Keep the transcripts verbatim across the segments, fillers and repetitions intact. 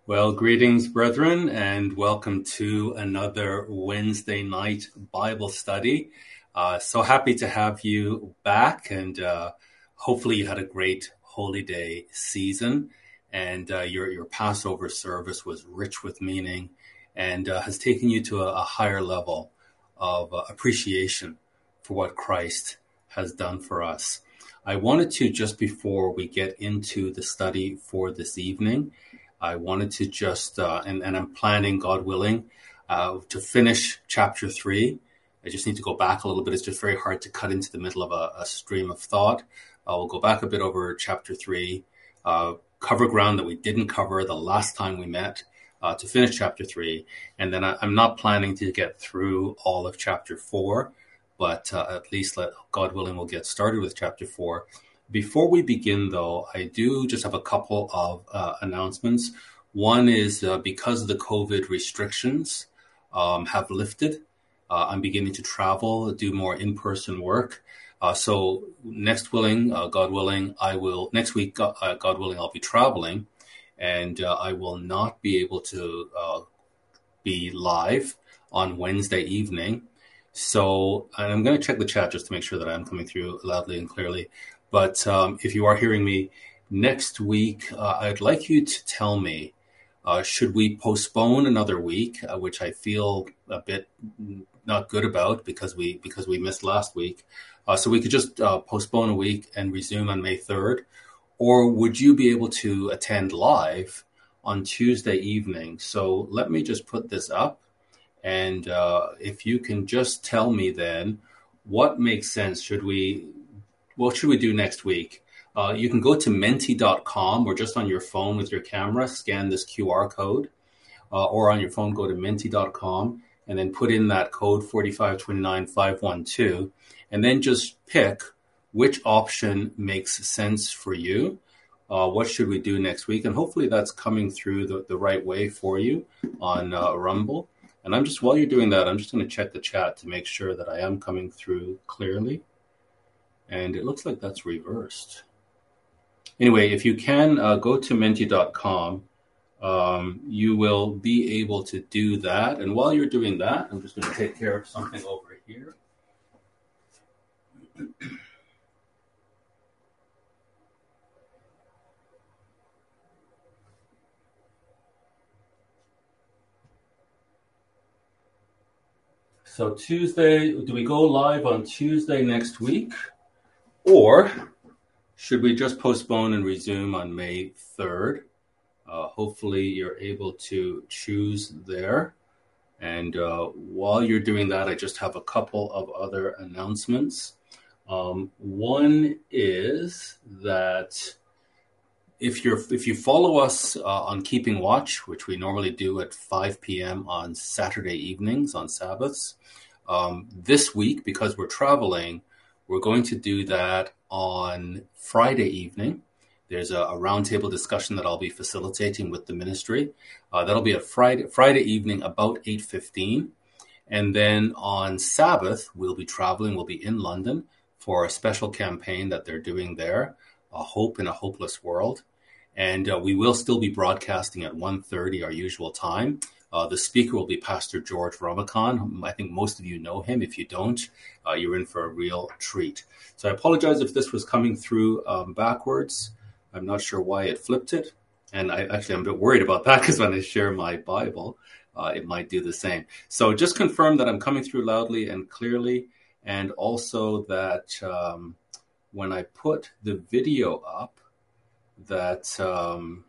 Well, greetings, brethren, and welcome to another Wednesday night Bible study. Uh, so happy to have you back, and uh, hopefully you had a great Holy Day season, and uh, your your Passover service was rich with meaning, and uh, has taken you to a, a higher level of uh, appreciation for what Christ has done for us. I wanted to, just before we get into the study for this evening, I wanted to just, uh, and, and I'm planning, God willing, uh, to finish chapter three. I just need to go back a little bit. It's just very hard to cut into the middle of a, a stream of thought. Uh, we'll go back a bit over chapter three, uh, cover ground that we didn't cover the last time we met, uh, to finish chapter three. And then I, I'm not planning to get through all of chapter four, but uh, at least, let, God willing, we'll get started with chapter four. Before we begin, though, I do just have a couple of uh, announcements. One is uh, because the COVID restrictions um, have lifted, uh, I'm beginning to travel, do more in-person work. Uh, so next willing, uh, God willing, I will, next week, uh, God willing, I'll be traveling, and uh, I will not be able to uh, be live on Wednesday evening. So and I'm going to check the chat just to make sure that I'm coming through loudly and clearly. But um, if you are hearing me next week, uh, I'd like you to tell me, uh, should we postpone another week, uh, which I feel a bit not good about because we because we missed last week. Uh, so we could just uh, postpone a week and resume on May third. Or would you be able to attend live on Tuesday evening? So let me just put this up. And uh, if you can just tell me then what makes sense. Should we... What should we do next week? Uh, you can go to menti dot com or just on your phone with your camera, scan this Q R code, uh, or on your phone, go to menti dot com and then put in that code four five two nine five one two, and then just pick which option makes sense for you. Uh, what should we do next week? And hopefully that's coming through the, the right way for you on uh, Rumble. And I'm just, while you're doing that, I'm just going to check the chat to make sure that I am coming through clearly. And it looks like that's reversed. Anyway, if you can uh, go to menti dot com, um, you will be able to do that. And while you're doing that, I'm just going to take care of something over here. So Tuesday, do we go live on Tuesday next week? Or should we just postpone and resume on May third? Uh, hopefully you're able to choose there. And uh, while you're doing that, I just have a couple of other announcements. Um, one is that if you're if you follow us uh, on Keeping Watch, which we normally do at five p.m. on Saturday evenings on Sabbaths, um, this week, because we're traveling, we're going to do that on Friday evening. There's a, a roundtable discussion that I'll be facilitating with the ministry. Uh, that'll be a Friday Friday evening about eight fifteen. And then on Sabbath, we'll be traveling. We'll be in London for a special campaign that they're doing there, A Hope in a Hopeless World. And uh, we will still be broadcasting at one thirty, our usual time. Uh, the speaker will be Pastor George Ramakan. I think most of you know him. If you don't, uh, you're in for a real treat. So I apologize if this was coming through um, backwards. I'm not sure why it flipped it. And I actually I'm a bit worried about that because when I share my Bible, uh, it might do the same. So just confirm that I'm coming through loudly and clearly. And also that um, when I put the video up, that... Um,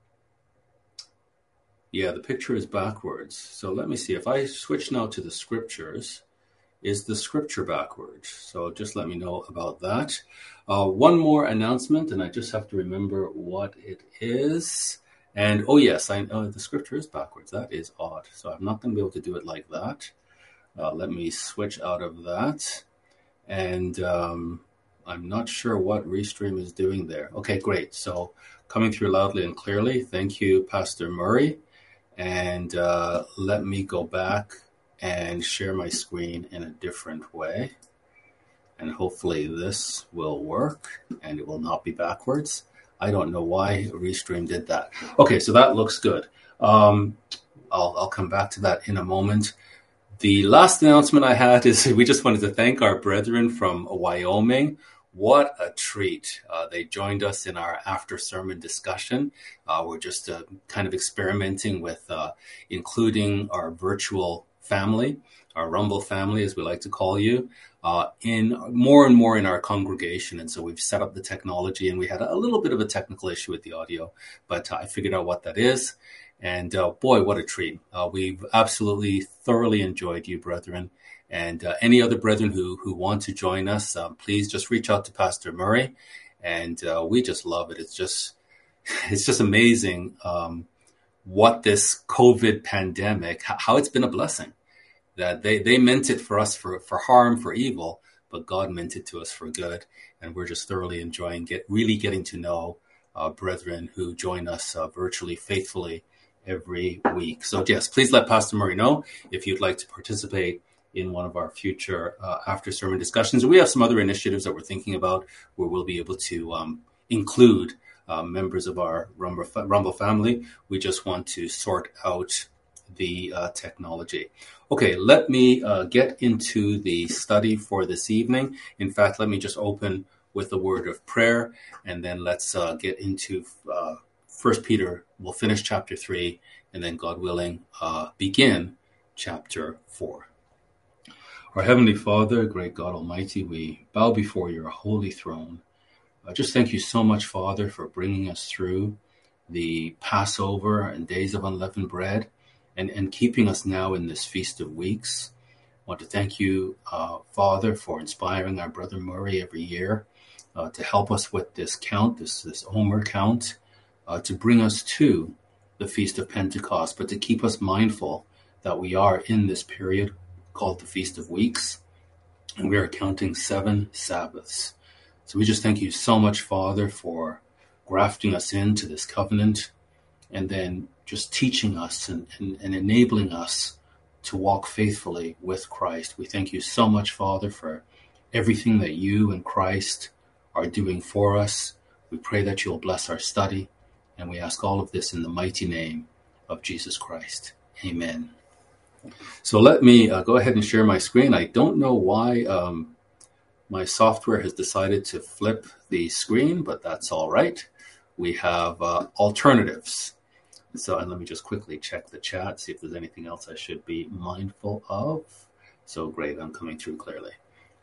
Yeah, the picture is backwards. So let me see. If I switch now to the scriptures, is the scripture backwards? So just let me know about that. Uh, one more announcement, and I just have to remember what it is. And, oh, yes, I know the scripture is backwards. That is odd. So I'm not going to be able to do it like that. Uh, let me switch out of that. And um, I'm not sure what Restream is doing there. Okay, great. So coming through loudly and clearly. Thank you, Pastor Murray. And uh, let me go back and share my screen in a different way. And hopefully this will work and it will not be backwards. I don't know why Restream did that. Okay, so that looks good. Um, I'll, I'll come back to that in a moment. The last announcement I had is we just wanted to thank our brethren from Wyoming. What a treat. Uh, they joined us in our after sermon discussion. Uh, we're just uh, kind of experimenting with uh, including our virtual family, our Rumble family, as we like to call you, uh, in more and more in our congregation. And so we've set up the technology, and we had a little bit of a technical issue with the audio, but uh, I figured out what that is. And uh, boy, what a treat. Uh, we've absolutely thoroughly enjoyed you, brethren. And uh, any other brethren who, who want to join us, um, please just reach out to Pastor Murray. And uh, we just love it. It's just, it's just amazing um, what this COVID pandemic, how it's been a blessing. That they, they meant it for us for, for harm, for evil, but God meant it to us for good. And we're just thoroughly enjoying get really getting to know uh, brethren who join us uh, virtually, faithfully, every week. So yes, please let Pastor Murray know if you'd like to participate in one of our future uh, after sermon discussions. We have some other initiatives that we're thinking about where we'll be able to um, include uh, members of our Rumble, Rumble family. We just want to sort out the uh, technology. Okay, let me uh, get into the study for this evening. In fact, let me just open with a word of prayer, and then let's uh, get into uh, First Peter. We'll finish chapter three, and then, God willing, uh, begin chapter four. Our Heavenly Father, great God Almighty, we bow before your holy throne. I just thank you so much, Father, for bringing us through the Passover and days of unleavened bread, and, and keeping us now in this Feast of Weeks. I want to thank you, uh, Father, for inspiring our brother Murray every year uh, to help us with this count, this, this Omer count, Uh, to bring us to the Feast of Pentecost, but to keep us mindful that we are in this period called the Feast of Weeks, and we are counting seven Sabbaths. So we just thank you so much, Father, for grafting us into this covenant, and then just teaching us and, and, and enabling us to walk faithfully with Christ. We thank you so much, Father, for everything that you and Christ are doing for us. We pray that you'll bless our study. And we ask all of this in the mighty name of Jesus Christ. Amen. So let me uh, go ahead and share my screen. I don't know why um, my software has decided to flip the screen, but that's all right. We have uh, alternatives. So and let me just quickly check the chat, see if there's anything else I should be mindful of. So great, I'm coming through clearly.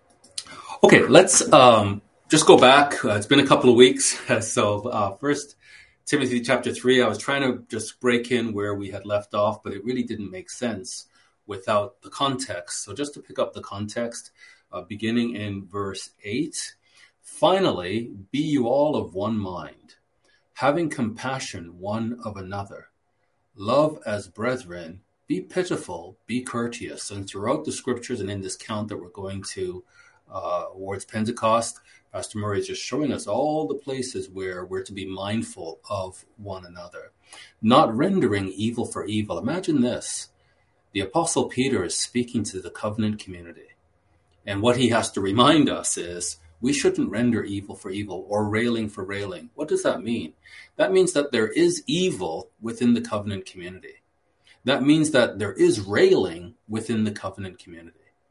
Okay, let's um, just go back. Uh, it's been a couple of weeks. So uh, first, Timothy chapter three, I was trying to just break in where we had left off, but it really didn't make sense without the context. So just to pick up the context, uh, beginning in verse eight, finally, be you all of one mind, having compassion one of another, love as brethren, be pitiful, be courteous. And throughout the scriptures and in this count that we're going to uh, towards Pentecost, Pastor Murray is just showing us all the places where we're to be mindful of one another, not rendering evil for evil. Imagine this. The Apostle Peter is speaking to the covenant community. And what he has to remind us is we shouldn't render evil for evil or railing for railing. What does that mean? That means that there is evil within the covenant community. That means that there is railing within the covenant community.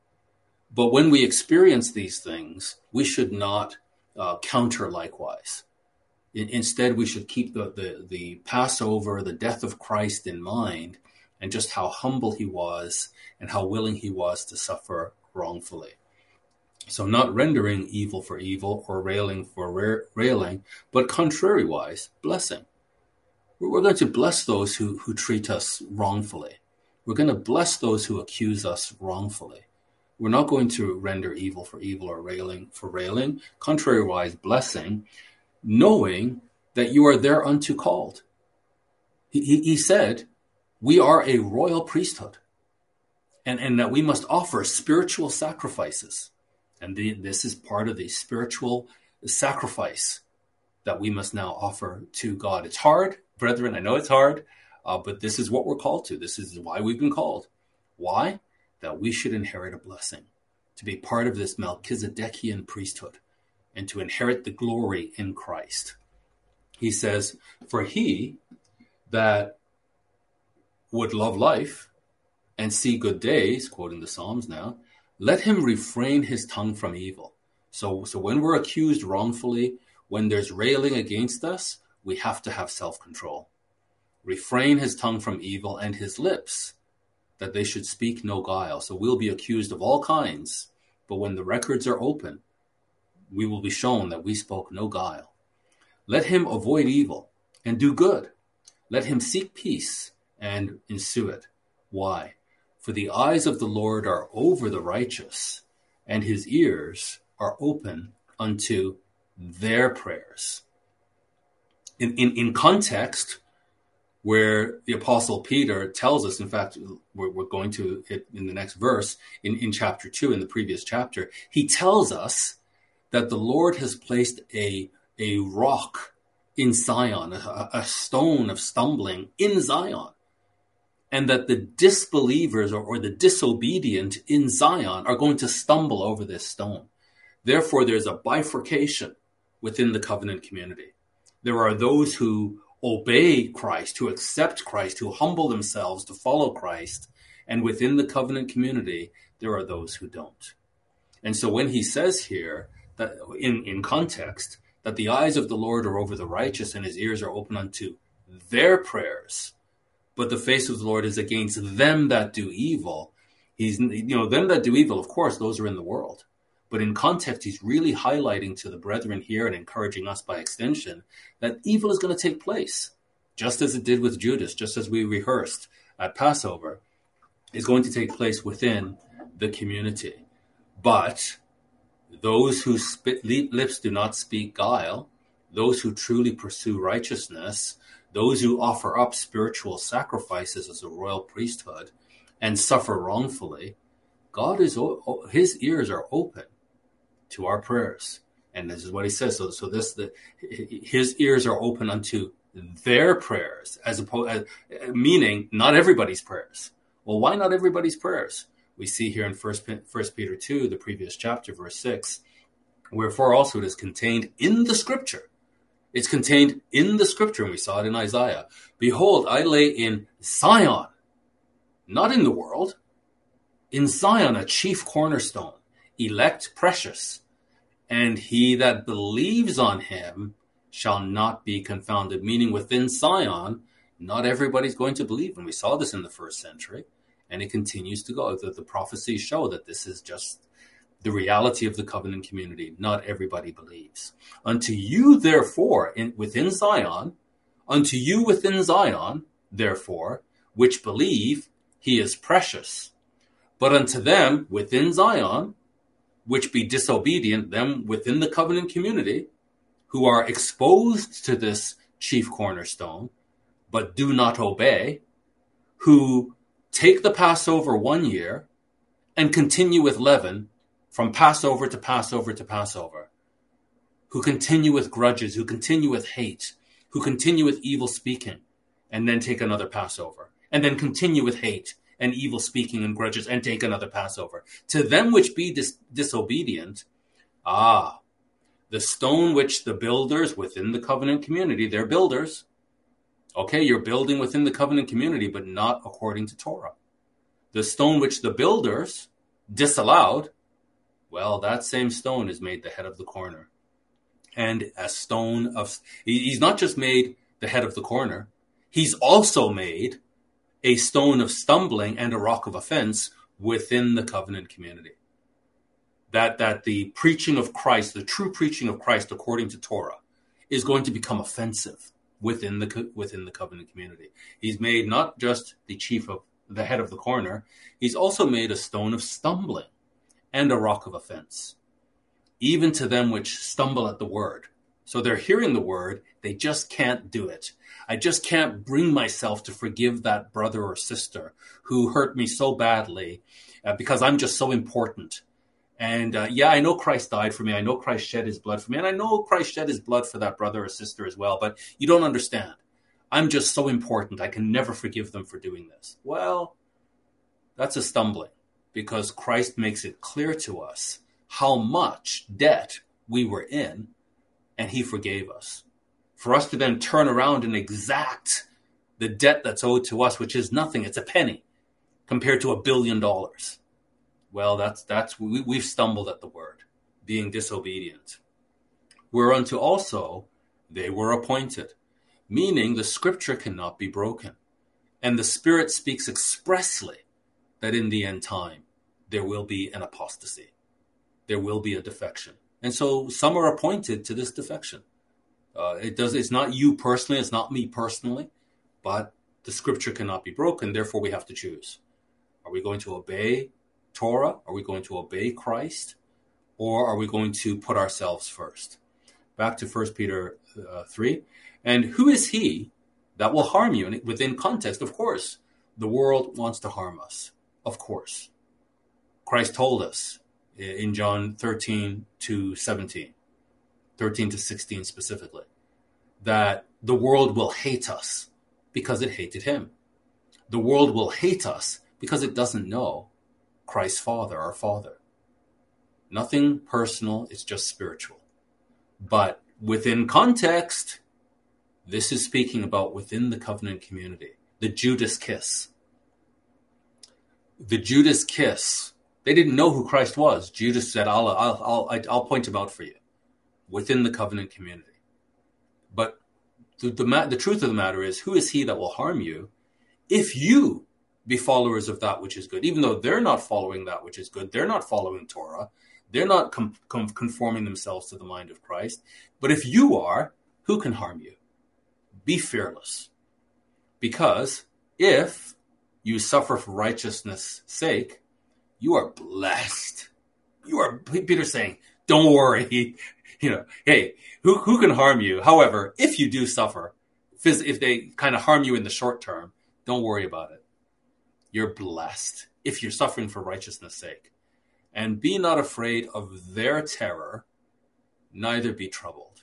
But when we experience these things, we should not uh, counter likewise. In, instead, we should keep the, the, the Passover, the death of Christ in mind, and just how humble he was and how willing he was to suffer wrongfully. So not rendering evil for evil or railing for ra- railing, but contrariwise, blessing. We're going to bless those who, who treat us wrongfully. We're going to bless those who accuse us wrongfully. We're not going to render evil for evil or railing for railing, contrariwise blessing, knowing that you are thereunto called. He, he, he said, we are a royal priesthood, and, and that we must offer spiritual sacrifices. And the, this is part of the spiritual sacrifice that we must now offer to God. It's hard, brethren. I know it's hard, uh, but this is what we're called to. This is why we've been called. Why? That we should inherit a blessing, to be part of this Melchizedekian priesthood, and to inherit the glory in Christ. He says, for he that would love life and see good days, quoting the Psalms now, let him refrain his tongue from evil. So, so when we're accused wrongfully, when there's railing against us, we have to have self-control. Refrain his tongue from evil and his lips, that they should speak no guile. So we'll be accused of all kinds, but when the records are open, we will be shown that we spoke no guile. Let him avoid evil and do good. Let him seek peace and ensue it. Why? For the eyes of the Lord are over the righteous, and his ears are open unto their prayers. In, in, in context, where the Apostle Peter tells us, in fact, we're, we're going to it in the next verse, in, in chapter two, in the previous chapter, he tells us that the Lord has placed a, a rock in Zion, a, a stone of stumbling in Zion, and that the disbelievers or, or the disobedient in Zion are going to stumble over this stone. Therefore, there's a bifurcation within the covenant community. There are those who obey Christ, who accept Christ, who humble themselves to follow Christ. And within the covenant community, there are those who don't. And so when he says here, that in, in context, that the eyes of the Lord are over the righteous and his ears are open unto their prayers, but the face of the Lord is against them that do evil. He's, you know, them that do evil, of course, those are in the world. But in context, he's really highlighting to the brethren here and encouraging us by extension that evil is going to take place, just as it did with Judas, just as we rehearsed at Passover, is going to take place within the community. But those whose spit, lips do not speak guile, those who truly pursue righteousness, those who offer up spiritual sacrifices as a royal priesthood and suffer wrongfully, God is, his ears are open to our prayers. And this is what he says. So, so this, the, his ears are open unto their prayers, as opposed, meaning not everybody's prayers. Well, why not everybody's prayers? We see here in First Peter two, the previous chapter, verse six, wherefore also it is contained in the scripture. It's contained in the scripture, and we saw it in Isaiah. Behold, I lay in Zion, not in the world, in Zion, a chief cornerstone, elect, precious, and he that believes on him shall not be confounded. Meaning within Zion, not everybody's going to believe. And we saw this in the first century, and it continues to go. The, the prophecies show that this is just the reality of the covenant community. Not everybody believes. Unto you, therefore, in, within Zion, unto you within Zion, therefore, which believe, he is precious. But unto them within Zion, which be disobedient, them within the covenant community, who are exposed to this chief cornerstone, but do not obey, who take the Passover one year and continue with leaven from Passover to Passover to Passover, who continue with grudges, who continue with hate, who continue with evil speaking, and then take another Passover, and then continue with hate and evil speaking and grudges, and take another Passover. To them which be dis- disobedient, ah, the stone which the builders within the covenant community, they're builders. Okay, you're building within the covenant community, but not according to Torah. The stone which the builders disallowed, well, that same stone is made the head of the corner. And a stone of, he's not just made the head of the corner, he's also made a stone of stumbling and a rock of offense within the covenant community. That, that the preaching of Christ, the true preaching of Christ according to Torah, is going to become offensive within the, within the covenant community. He's made not just the chief of the head of the corner, he's also made a stone of stumbling and a rock of offense, even to them which stumble at the word. So they're hearing the word, they just can't do it. I just can't bring myself to forgive that brother or sister who hurt me so badly uh, because I'm just so important. And uh, yeah, I know Christ died for me. I know Christ shed his blood for me. And I know Christ shed his blood for that brother or sister as well. But you don't understand. I'm just so important. I can never forgive them for doing this. Well, that's a stumbling, because Christ makes it clear to us how much debt we were in, and he forgave us. For us to then turn around and exact the debt that's owed to us, which is nothing. It's a penny compared to a billion dollars. Well, that's, that's, we, we've stumbled at the word, being disobedient. Whereunto also they were appointed, meaning the scripture cannot be broken. And the Spirit speaks expressly that in the end time, there will be an apostasy. There will be a defection. And so some are appointed to this defection. Uh, it does, it's not you personally, it's not me personally, but the scripture cannot be broken. Therefore, we have to choose. Are we going to obey Torah? Are we going to obey Christ? Or are we going to put ourselves first? Back to First Peter uh, three. And who is he that will harm you? And within context, of course, the world wants to harm us. Of course. Christ told us in John thirteen to seventeen, thirteen to sixteen specifically, that the world will hate us because it hated him. The world will hate us because it doesn't know Christ's Father, our Father. Nothing personal, it's just spiritual. But within context, this is speaking about within the covenant community, the Judas kiss. The Judas kiss. They didn't know who Christ was. Judas said, I'll, I'll, I'll, I'll point him out for you within the covenant community. But the, the, the truth of the matter is, who is he that will harm you if you be followers of that which is good? Even though they're not following that which is good, they're not following Torah, they're not com- com- conforming themselves to the mind of Christ. But if you are, who can harm you? Be fearless. Because if you suffer for righteousness' sake, you are blessed. You are, Peter's saying, don't worry. You know, hey, who, who can harm you? However, if you do suffer, if they kind of harm you in the short term, don't worry about it. You're blessed if you're suffering for righteousness' sake. And be not afraid of their terror, neither be troubled.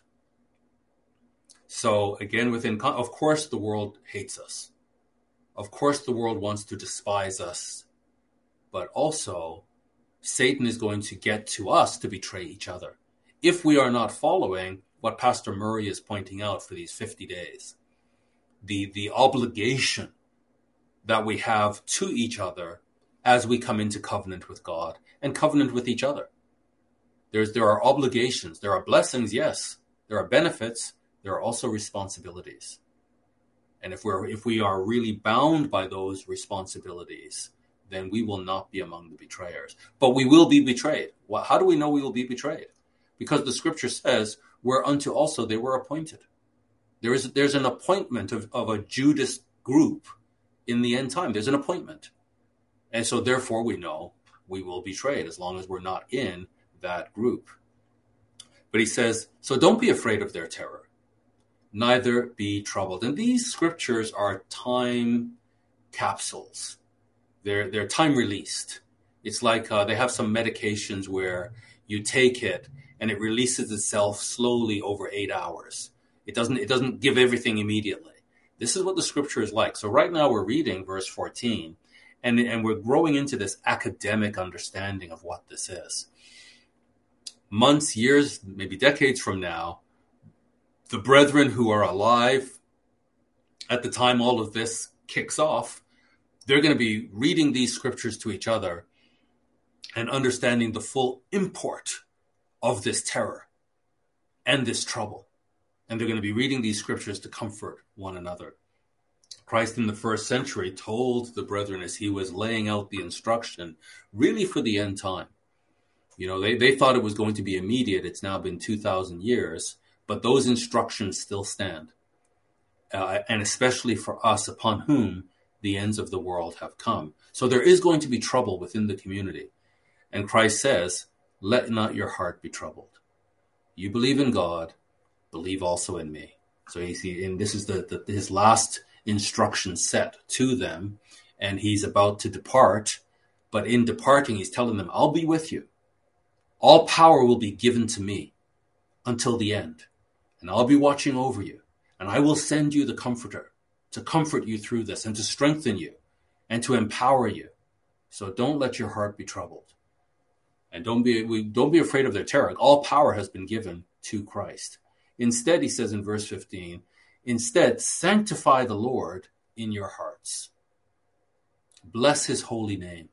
So again, within, of course, the world hates us. Of course, the world wants to despise us. But also, Satan is going to get to us to betray each other. If we are not following what Pastor Murray is pointing out for these fifty days, the, the obligation that we have to each other as we come into covenant with God and covenant with each other. There's, there are obligations. There are blessings, yes. There are benefits. There are also responsibilities. And if we're, if we are really bound by those responsibilities, then we will not be among the betrayers. But we will be betrayed. Well, how do we know we will be betrayed? Because the scripture says, whereunto also they were appointed. There is, there's an appointment of, of a Judas group in the end time. There's an appointment. And so therefore we know we will be betrayed as long as we're not in that group. But he says, so don't be afraid of their terror, neither be troubled. And these scriptures are time capsules. They're, they're time released. It's like uh, they have some medications where you take it and it releases itself slowly over eight hours. It doesn't, it doesn't give everything immediately. This is what the scripture is like. So right now we're reading verse fourteen, and, and we're growing into this academic understanding of what this is. Months, years, maybe decades from now, the brethren who are alive at the time all of this kicks off, they're going to be reading these scriptures to each other and understanding the full import of this terror and this trouble. And they're going to be reading these scriptures to comfort one another. Christ in the first century told the brethren as he was laying out the instruction, really for the end time. You know, they, they thought it was going to be immediate. It's now been two thousand years, but those instructions still stand. Uh, and especially for us upon whom the ends of the world have come. So there is going to be trouble within the community. And Christ says, let not your heart be troubled. You believe in God, believe also in me. So you see, and this is the, the his last instruction set to them, and he's about to depart. But in departing, he's telling them, I'll be with you. All power will be given to me until the end. And I'll be watching over you. And I will send you the Comforter to comfort you through this and to strengthen you and to empower you. So don't let your heart be troubled. And don't be, we, don't be afraid of their terror. All power has been given to Christ. Instead, he says in verse fifteen, instead, sanctify the Lord in your hearts. Bless his holy name.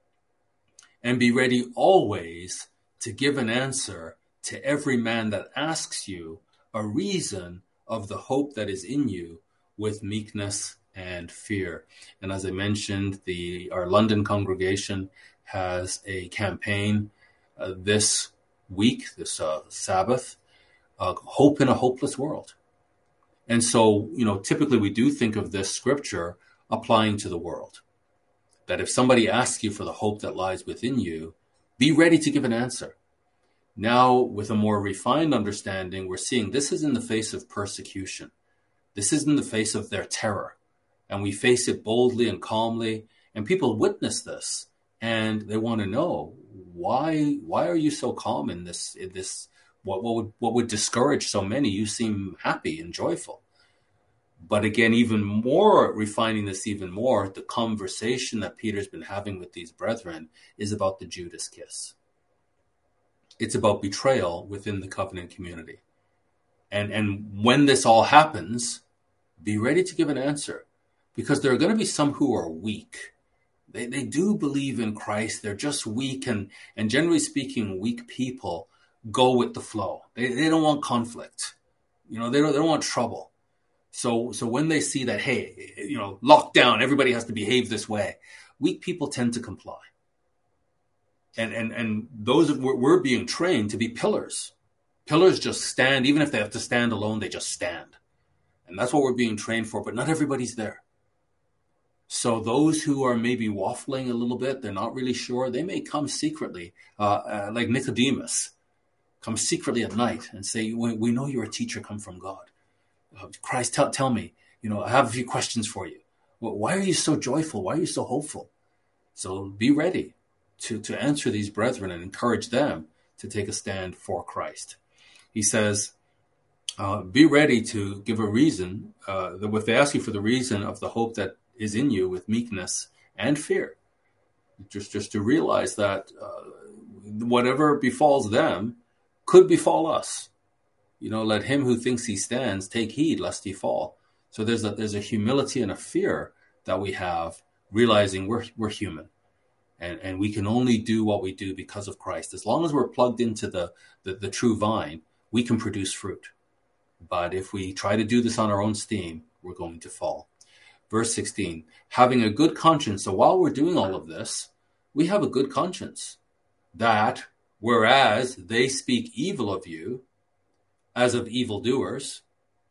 And be ready always to give an answer to every man that asks you a reason of the hope that is in you with meekness and fear. And as I mentioned, the our London congregation has a campaign uh, this week, this uh, Sabbath, uh, Hope in a Hopeless World. And so, you know, typically we do think of this scripture applying to the world. That if somebody asks you for the hope that lies within you, be ready to give an answer. Now, with a more refined understanding, we're seeing this is in the face of persecution. This is in the face of their terror. And we face it boldly and calmly. And people witness this. And they want to know, why why are you so calm in this, in this what, what would what would discourage so many? You seem happy and joyful. But again, even more, refining this even more, the conversation that Peter's been having with these brethren is about the Judas kiss. It's about betrayal within the covenant community. And, and when this all happens, be ready to give an answer. Because there are going to be some who are weak. They they do believe in Christ. They're just weak. And, and generally speaking, weak people go with the flow. They, they don't want conflict. You know, they don't, they don't want trouble. So, so when they see that, hey, you know, lockdown, everybody has to behave this way, weak people tend to comply. And, and, and those, we're, we're being trained to be pillars. Pillars just stand, even if they have to stand alone, they just stand. And that's what we're being trained for, but not everybody's there. So those who are maybe waffling a little bit, they're not really sure, they may come secretly, uh, uh, like Nicodemus, come secretly at night and say, we, we know you're a teacher come from God. Christ, tell, tell me, you know, I have a few questions for you. Well, why are you so joyful? Why are you so hopeful? So be ready to, to answer these brethren and encourage them to take a stand for Christ. He says, uh, be ready to give a reason, uh, that if they ask you for the reason of the hope that is in you with meekness and fear, just, just to realize that uh, whatever befalls them could befall us. You know, let him who thinks he stands take heed lest he fall. So there's a there's a humility and a fear that we have, realizing we're we're human, and and we can only do what we do because of Christ. As long as we're plugged into the the, the true vine, we can produce fruit. But if we try to do this on our own steam, we're going to fall. Verse sixteen, having a good conscience. So while we're doing all of this, we have a good conscience, that whereas they speak evil of you, as of evildoers,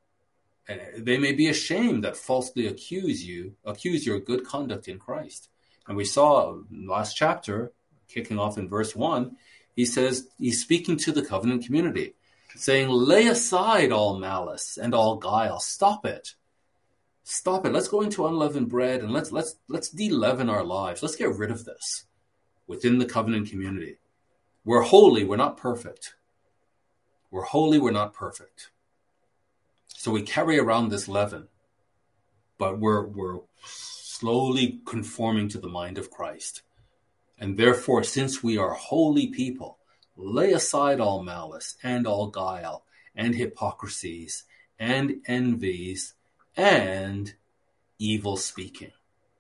they may be ashamed that falsely accuse you, accuse your good conduct in Christ. And we saw last chapter, kicking off in verse one, he says, he's speaking to the covenant community, saying, lay aside all malice and all guile. Stop it. Stop it. Let's go into unleavened bread and let's let's let's de-leaven our lives. Let's get rid of this within the covenant community. We're holy, we're not perfect. We're holy, we're not perfect. So we carry around this leaven, but we're we're slowly conforming to the mind of Christ. And therefore, since we are holy people, lay aside all malice and all guile and hypocrisies and envies and evil speaking.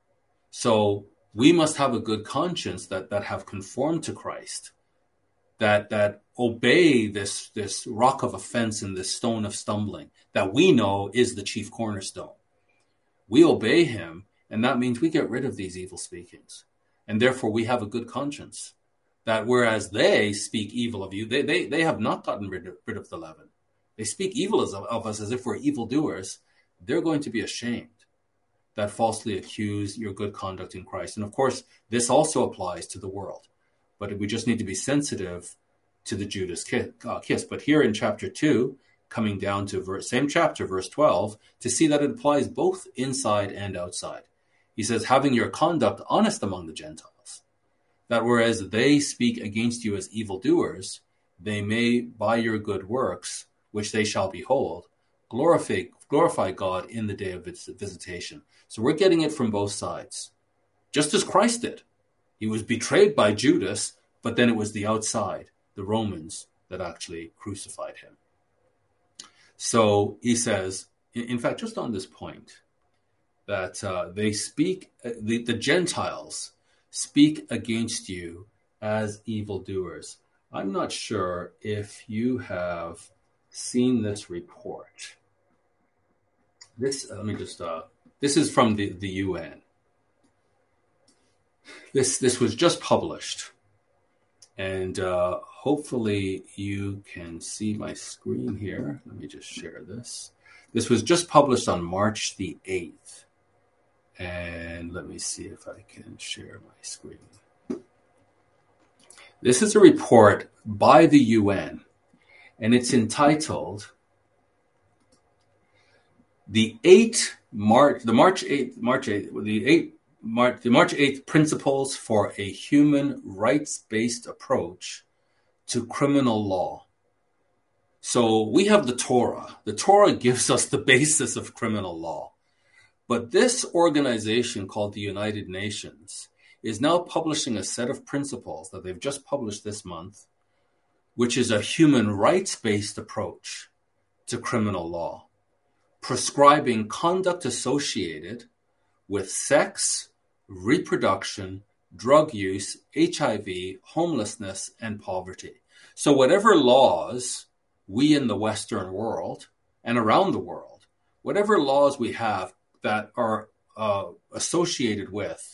So we must have a good conscience that, that have conformed to Christ, that that obey this, this rock of offense and this stone of stumbling that we know is the chief cornerstone. We obey him, and that means we get rid of these evil speakings. And therefore we have a good conscience, that whereas they speak evil of you, they they, they have not gotten rid of, rid of the leaven. They speak evil of, of us as if we're evildoers. They're going to be ashamed that falsely accuse your good conduct in Christ. And of course, this also applies to the world. But we just need to be sensitive to the Judas kiss. But here in chapter two, coming down to verse, same chapter, verse twelve, to see that it applies both inside and outside. He says, having your conduct honest among the Gentiles, that whereas they speak against you as evildoers, they may, by your good works, which they shall behold, glorify, glorify God in the day of its visitation. So we're getting it from both sides. Just as Christ did. He was betrayed by Judas, but then it was the outside, the Romans, that actually crucified him. So he says, in fact, just on this point, that uh, they speak, the, the Gentiles speak against you as evildoers. I'm not sure if you have seen this report. This, let me just, uh, this is from the, the U N. This, this was just published. And uh, hopefully you can see my screen here. Let me just share this. This was just published on March the eighth. And let me see if I can share my screen. This is a report by the U N, and it's entitled The eight March the March eighth March eighth the eight March the March eighth Principles for a Human Rights-Based Approach to Criminal Law. So we have the Torah. The Torah gives us the basis of criminal law. But this organization called the United Nations is now publishing a set of principles that they've just published this month, which is a human rights-based approach to criminal law, prescribing conduct associated with sex, reproduction, drug use, H I V, homelessness, and poverty. So whatever laws we in the Western world and around the world, whatever laws we have that are uh, associated with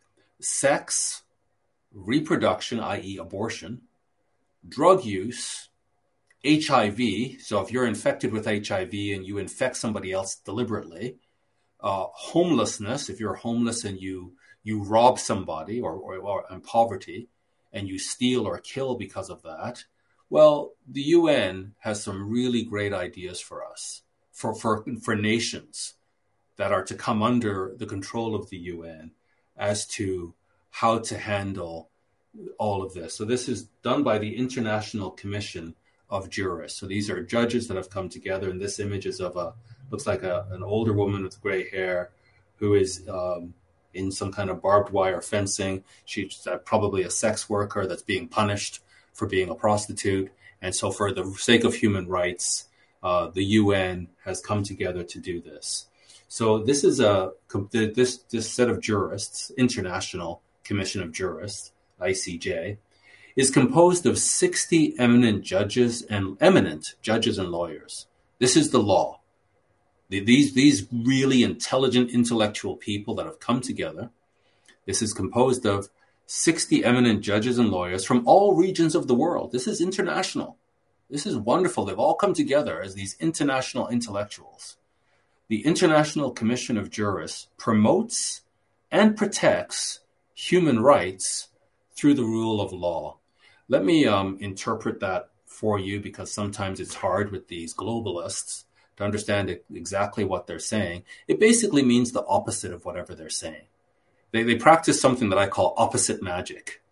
sex, reproduction, that is abortion, drug use, H I V, so if you're infected with H I V and you infect somebody else deliberately, uh, homelessness, if you're homeless and you you rob somebody, or, or, or and poverty, and you steal or kill because of that, well, the U N has some really great ideas for us, for, for, for nations that are to come under the control of the U N as to how to handle all of this. So this is done by the International Commission of Jurists. So these are judges that have come together, and this image is of a, looks like a, an older woman with gray hair who is um, in some kind of barbed wire fencing. She's uh, probably a sex worker that's being punished for being a prostitute. And so for the sake of human rights, uh, the U N has come together to do this. So this is a, this, this set of jurists, International Commission of Jurists, I C J, is composed of sixty eminent judges and eminent judges and lawyers. This is the law. These, these really intelligent, intellectual people that have come together. This is composed of sixty eminent judges and lawyers from all regions of the world. This is international. This is wonderful. They've all come together as these international intellectuals. The International Commission of Jurists promotes and protects human rights through the rule of law. Let me um, interpret that for you, because sometimes it's hard with these globalists to understand exactly what they're saying. It basically means the opposite of whatever they're saying. They, they practice something that I call opposite magic.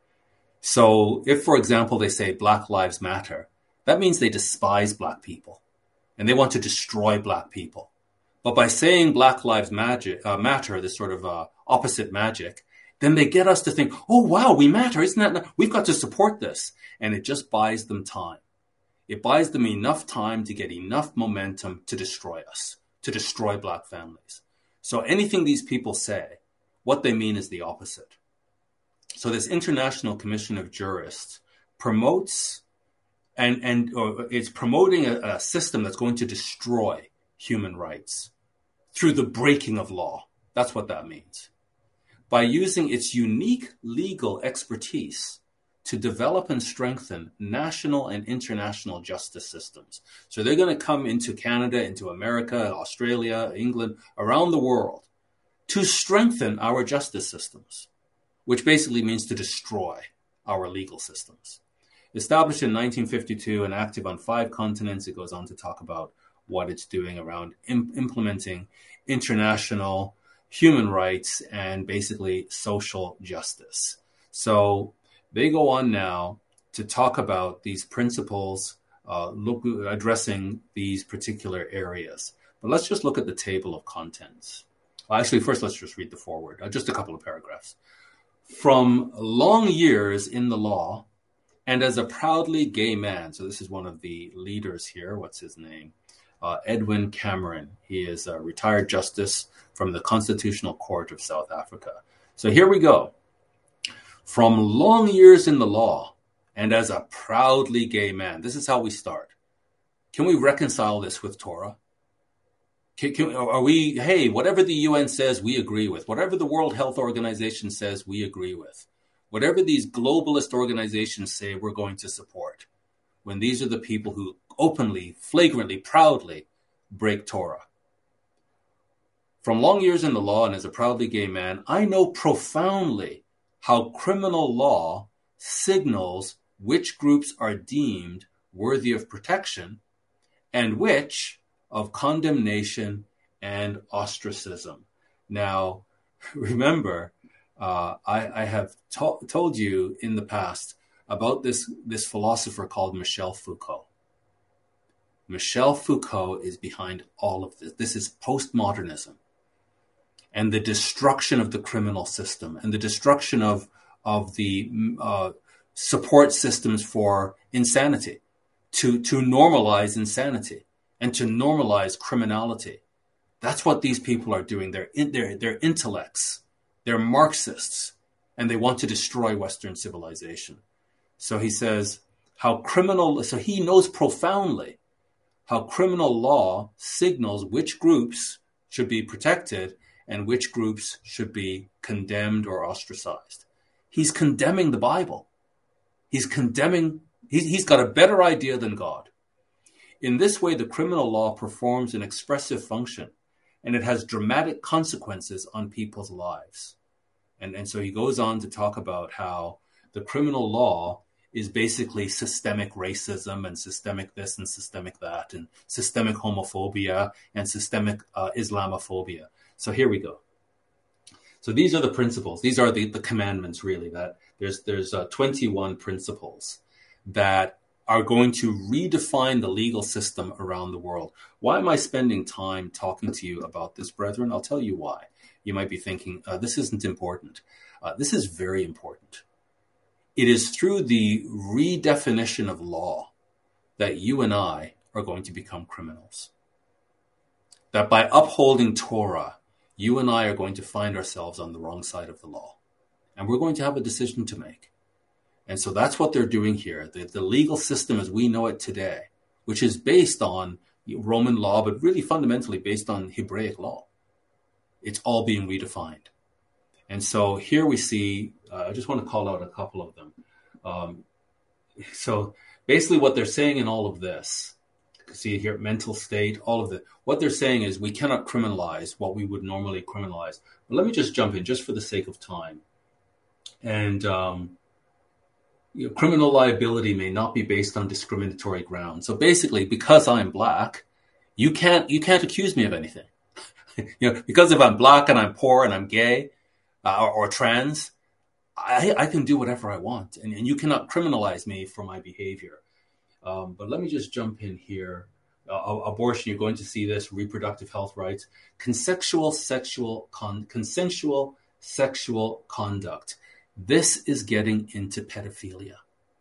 So if, for example, they say Black Lives Matter, that means they despise Black people and they want to destroy Black people. But by saying Black Lives magic, uh, Matter, this sort of uh, opposite magic, then they get us to think, oh, wow, we matter. Isn't that, we've got to support this. And it just buys them time. It buys them enough time to get enough momentum to destroy us, to destroy Black families. So anything these people say, what they mean is the opposite. So this International Commission of Jurists promotes and, and or it's promoting a, a system that's going to destroy human rights through the breaking of law. That's what that means. By using its unique legal expertise to develop and strengthen national and international justice systems. So they're going to come into Canada, into America, Australia, England, around the world to strengthen our justice systems, which basically means to destroy our legal systems. Established in nineteen fifty-two and active on five continents, it goes on to talk about what it's doing around im- implementing international human rights and basically social justice. So they go on now to talk about these principles, uh, look, addressing these particular areas. But let's just look at the table of contents. Well, actually, first, let's just read the foreword, uh, just a couple of paragraphs. From long years in the law, and as a proudly gay man, so this is one of the leaders here, what's his name? uh, Edwin Cameron. He is a retired justice from the Constitutional Court of South Africa. So here we go. From long years in the law and as a proudly gay man, this is how we start. Can we reconcile this with Torah? Can, can, are we, hey, whatever the U N says, we agree with. Whatever the World Health Organization says, we agree with. Whatever these globalist organizations say, we're going to support. When these are the people who openly, flagrantly, proudly break Torah. From long years in the law and as a proudly gay man, I know profoundly how criminal law signals which groups are deemed worthy of protection and which of condemnation and ostracism. Now, remember, uh, I, I have to- told you in the past about this, this philosopher called Michel Foucault. Michel Foucault is behind all of this. This is postmodernism and the destruction of the criminal system and the destruction of, of the uh, support systems for insanity, to, to normalize insanity and to normalize criminality. That's what these people are doing. They're, in, they're, they're intellects. They're Marxists, and they want to destroy Western civilization. So he says how criminal, so he knows profoundly how criminal law signals which groups should be protected and which groups should be condemned or ostracized. He's condemning the Bible. He's condemning, he's, he's got a better idea than God. In this way, the criminal law performs an expressive function, and it has dramatic consequences on people's lives. And, and so he goes on to talk about how the criminal law is basically systemic racism and systemic this and systemic that and systemic homophobia and systemic uh, Islamophobia. So here we go. So these are the principles. These are the, the commandments, really, that there's, there's uh, twenty-one principles that are going to redefine the legal system around the world. Why am I spending time talking to you about this, brethren? I'll tell you why. You might be thinking, uh, this isn't important. Uh, this is very important. It is through the redefinition of law that you and I are going to become criminals. That by upholding Torah, you and I are going to find ourselves on the wrong side of the law. And we're going to have a decision to make. And so that's what they're doing here. The, the legal system as we know it today, which is based on Roman law, but really fundamentally based on Hebraic law. It's all being redefined. And so here we see, uh, I just want to call out a couple of them. Um, so basically what they're saying in all of this, see here, mental state, all of the, what they're saying is we cannot criminalize what we would normally criminalize. But let me just jump in just for the sake of time. And um, you know, criminal liability may not be based on discriminatory grounds. So basically, because I'm black, you can't you can't accuse me of anything. You know, because if I'm black and I'm poor and I'm gay uh, or, or trans, I, I can do whatever I want, and, and you cannot criminalize me for my behavior. Um, but let me just jump in here. Uh, abortion, you're going to see this, reproductive health rights, consensual sexual con- consensual sexual conduct. This is getting into pedophilia.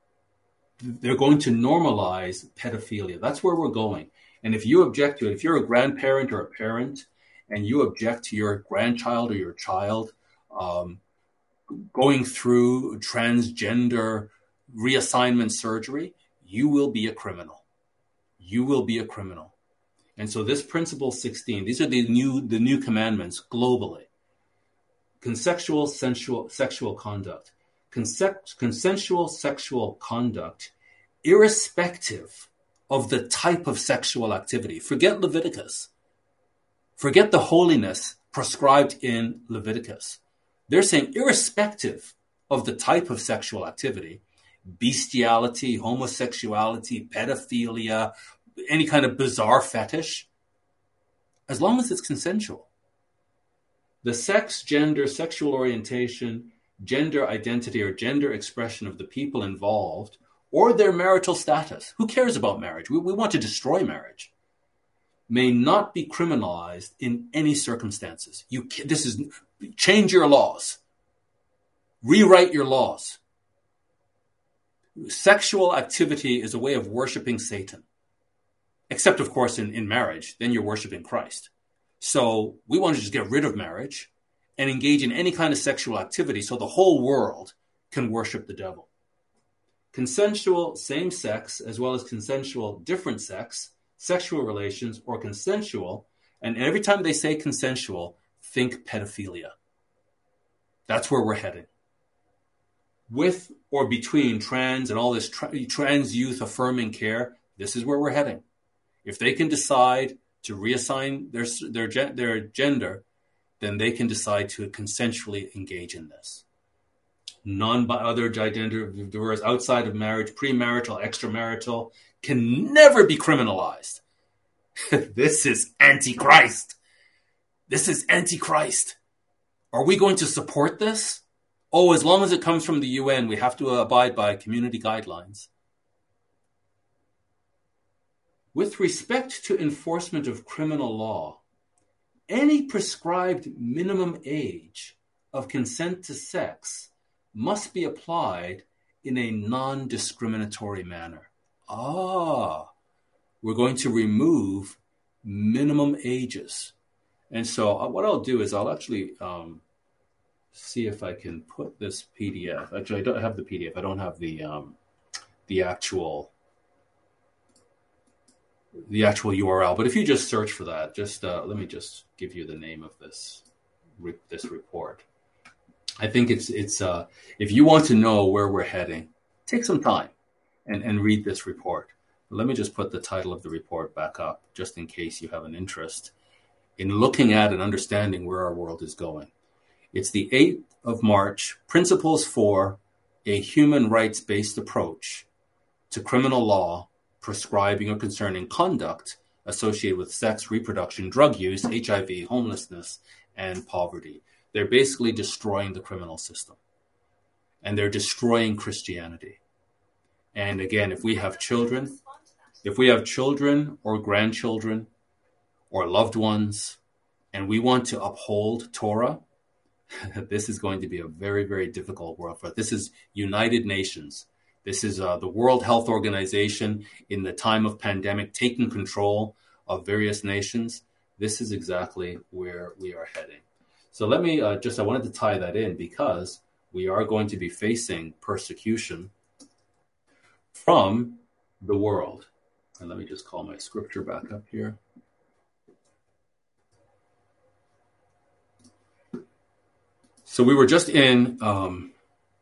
They're going to normalize pedophilia. That's where we're going. And if you object to it, if you're a grandparent or a parent and you object to your grandchild or your child um, going through transgender reassignment surgery, you will be a criminal. You will be a criminal. And so this principle sixteen, these are the new the new commandments globally. Consensual sensual, sexual conduct. Conse- consensual sexual conduct, irrespective of the type of sexual activity. Forget Leviticus. Forget the holiness prescribed in Leviticus. They're saying irrespective of the type of sexual activity, bestiality, homosexuality, pedophilia, any kind of bizarre fetish, as long as it's consensual. The sex, gender, sexual orientation, gender identity, or gender expression of the people involved, or their marital status, who cares about marriage? We, we want to destroy marriage, may not be criminalized in any circumstances. You can, this is change your laws, rewrite your laws. Sexual activity is a way of worshiping Satan. except, of course, in, in marriage, then you're worshiping Christ. So we want to just get rid of marriage and engage in any kind of sexual activity so the whole world can worship the devil. Consensual same sex, as well as consensual different sex, sexual relations, or consensual, and every time they say consensual, think pedophilia. That's where we're heading. With or between trans and all this tra- trans youth affirming care, this is where we're heading. If they can decide to reassign their their their gender, then they can decide to consensually engage in this. Non other gender diverse outside of marriage, premarital, extramarital, can never be criminalized. This is antichrist. This is antichrist. Are we going to support this? Oh, as long as it comes from the U N, we have to abide by community guidelines. With respect to enforcement of criminal law, any prescribed minimum age of consent to sex must be applied in a non-discriminatory manner. Ah, we're going to remove minimum ages. And so what I'll do is I'll actually um, see if I can put this P D F. Actually, I don't have the P D F. I don't have the um, the actual the actual U R L. But if you just search for that, just uh, let me just give you the name of this re- this report. I think it's it's uh, if you want to know where we're heading, take some time and, and read this report. Let me just put the title of the report back up, just in case you have an interest in looking at and understanding where our world is going. It's the eighth of March, Principles for a Human Rights-Based Approach to Criminal Law Prescribing or Concerning Conduct Associated with Sex, Reproduction, Drug Use, H I V, Homelessness, and Poverty. They're basically destroying the criminal system. And they're destroying Christianity. And again, if we have children, if we have children or grandchildren or loved ones, and we want to uphold Torah, this is going to be a very, very difficult world for us. This is United Nations. This is uh, the World Health Organization in the time of pandemic taking control of various nations. This is exactly where we are heading. So let me uh, just, I wanted to tie that in because we are going to be facing persecution from the world. And let me just call my scripture back up here. So we were just in um,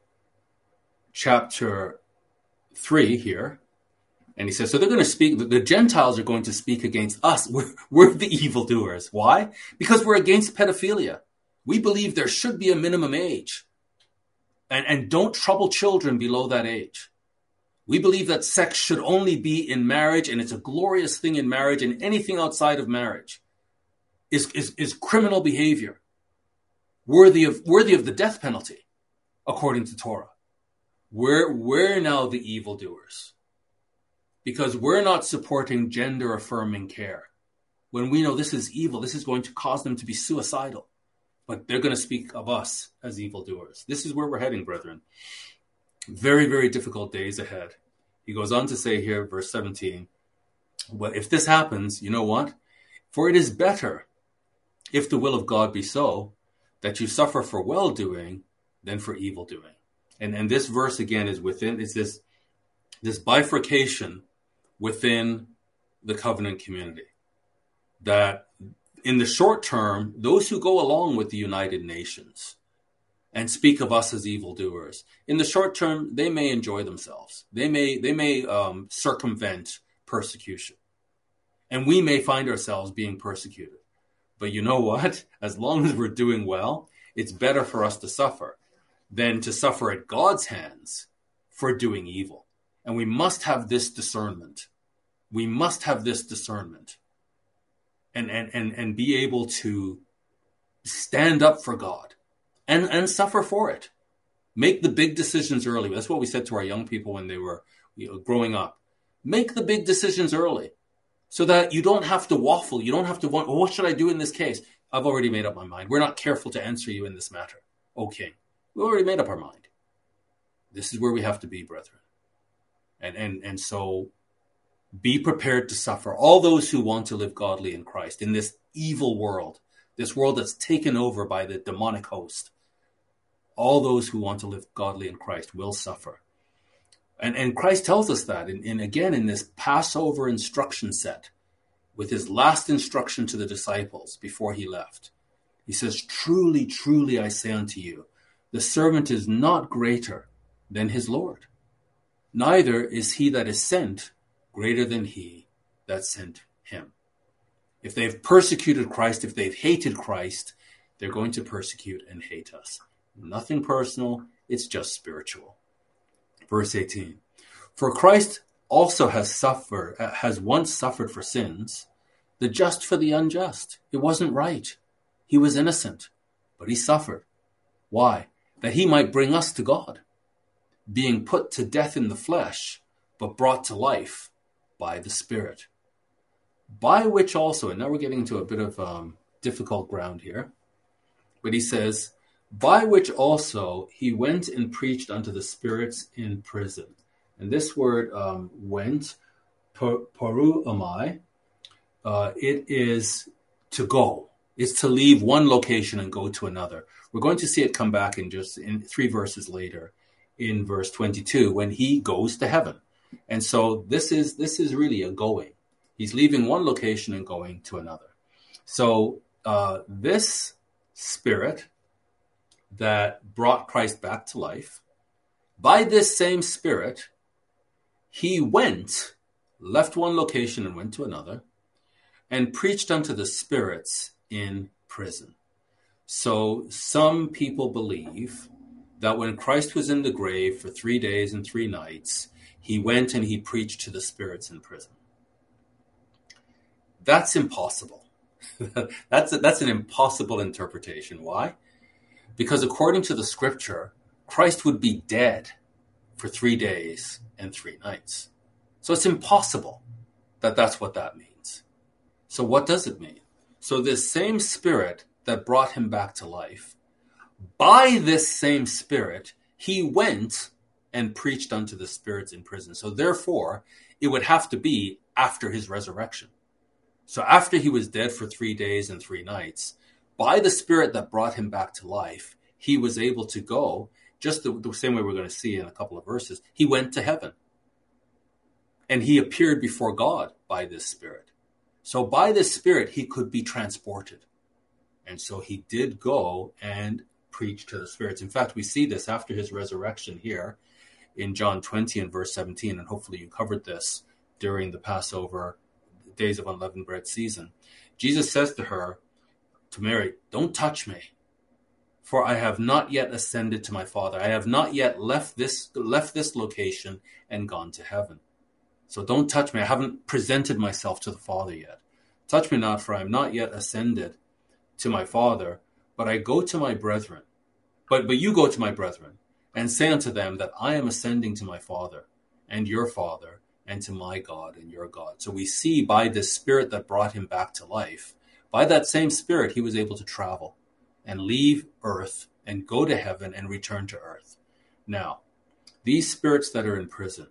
chapter three here. And he says, so they're going to speak, the Gentiles are going to speak against us. We're, we're the evildoers. Why? Because we're against pedophilia. We believe there should be a minimum age. And, and don't trouble children below that age. We believe that sex should only be in marriage, and it's a glorious thing in marriage, and anything outside of marriage is, is, is criminal behavior, worthy of, worthy of the death penalty, according to Torah. We're, we're now the evildoers because we're not supporting gender-affirming care. When we know this is evil, this is going to cause them to be suicidal. But they're going to speak of us as evildoers. This is where we're heading, brethren. Very, very difficult days ahead. He goes on to say here, verse seventeen, well, if this happens, you know what? For it is better, if the will of God be so, that you suffer for well-doing than for evil-doing. And and this verse, again, is within, it's this, this bifurcation within the covenant community. That in the short term, those who go along with the United Nations and speak of us as evildoers, in the short term, they may enjoy themselves. They may they may um, circumvent persecution. And we may find ourselves being persecuted. But you know what? As long as we're doing well, it's better for us to suffer than to suffer at God's hands for doing evil. And we must have this discernment. We must have this discernment. And, and, and, and be able to stand up for God and, and suffer for it. Make the big decisions early. That's what we said to our young people when they were, you know, growing up. Make the big decisions early so that you don't have to waffle. You don't have to want, well, what should I do in this case? I've already made up my mind. We're not careful to answer you in this matter. Okay. We already made up our mind. This is where we have to be, brethren. And, and, and so Be prepared to suffer. All those who want to live godly in Christ in this evil world, this world that's taken over by the demonic host, all those who want to live godly in Christ will suffer. And, and Christ tells us that, in, in again, in this Passover instruction set, with his last instruction to the disciples before he left. He says, truly, truly, I say unto you, the servant is not greater than his Lord. Neither is he that is sent greater than he that sent him. If they've persecuted Christ, if they've hated Christ, they're going to persecute and hate us. Nothing personal, it's just spiritual. Verse eighteen, for Christ also has suffered, has once suffered for sins, the just for the unjust. It wasn't right. He was innocent, but he suffered. Why? That he might bring us to God, being put to death in the flesh, but brought to life by the Spirit. By which also, and now we're getting into a bit of um, difficult ground here, but he says, by which also he went and preached unto the spirits in prison. And this word um, went, poruomai, uh, it is to go. It's to leave one location and go to another. We're going to see it come back in just in three verses later, in verse twenty-two, when he goes to heaven. And so this is this is really a going. He's leaving one location and going to another. So uh, this Spirit that brought Christ back to life, by this same Spirit, he went, left one location and went to another, and preached unto the spirits in prison. So some people believe that when Christ was in the grave for three days and three nights, he went and he preached to the spirits in prison. That's impossible. that's, a, that's an impossible interpretation. Why? Because according to the scripture, Christ would be dead for three days and three nights. So it's impossible that that's what that means. So what does it mean? So this same Spirit that brought him back to life, by this same Spirit, he went and preached unto the spirits in prison. So therefore, it would have to be after his resurrection. So after he was dead for three days and three nights, by the Spirit that brought him back to life, he was able to go, just the, the same way we're going to see in a couple of verses. He went to heaven. And he appeared before God by this Spirit. So by this Spirit, he could be transported. And so he did go and preach to the spirits. In fact, we see this after his resurrection here in John twenty and verse seventeen. And hopefully you covered this during the Passover, Days of Unleavened Bread season. Jesus says to her, to Mary, don't touch me, for I have not yet ascended to my Father. I have not yet left this, left this location and gone to heaven. So don't touch me. I haven't presented myself to the Father yet. Touch me not, for I am not yet ascended to my Father, but I go to my brethren. But, but you go to my brethren and say unto them that I am ascending to my Father and your Father and to my God and your God. So we see by this Spirit that brought him back to life, by that same Spirit, he was able to travel and leave earth and go to heaven and return to earth. Now, these spirits that are in prison,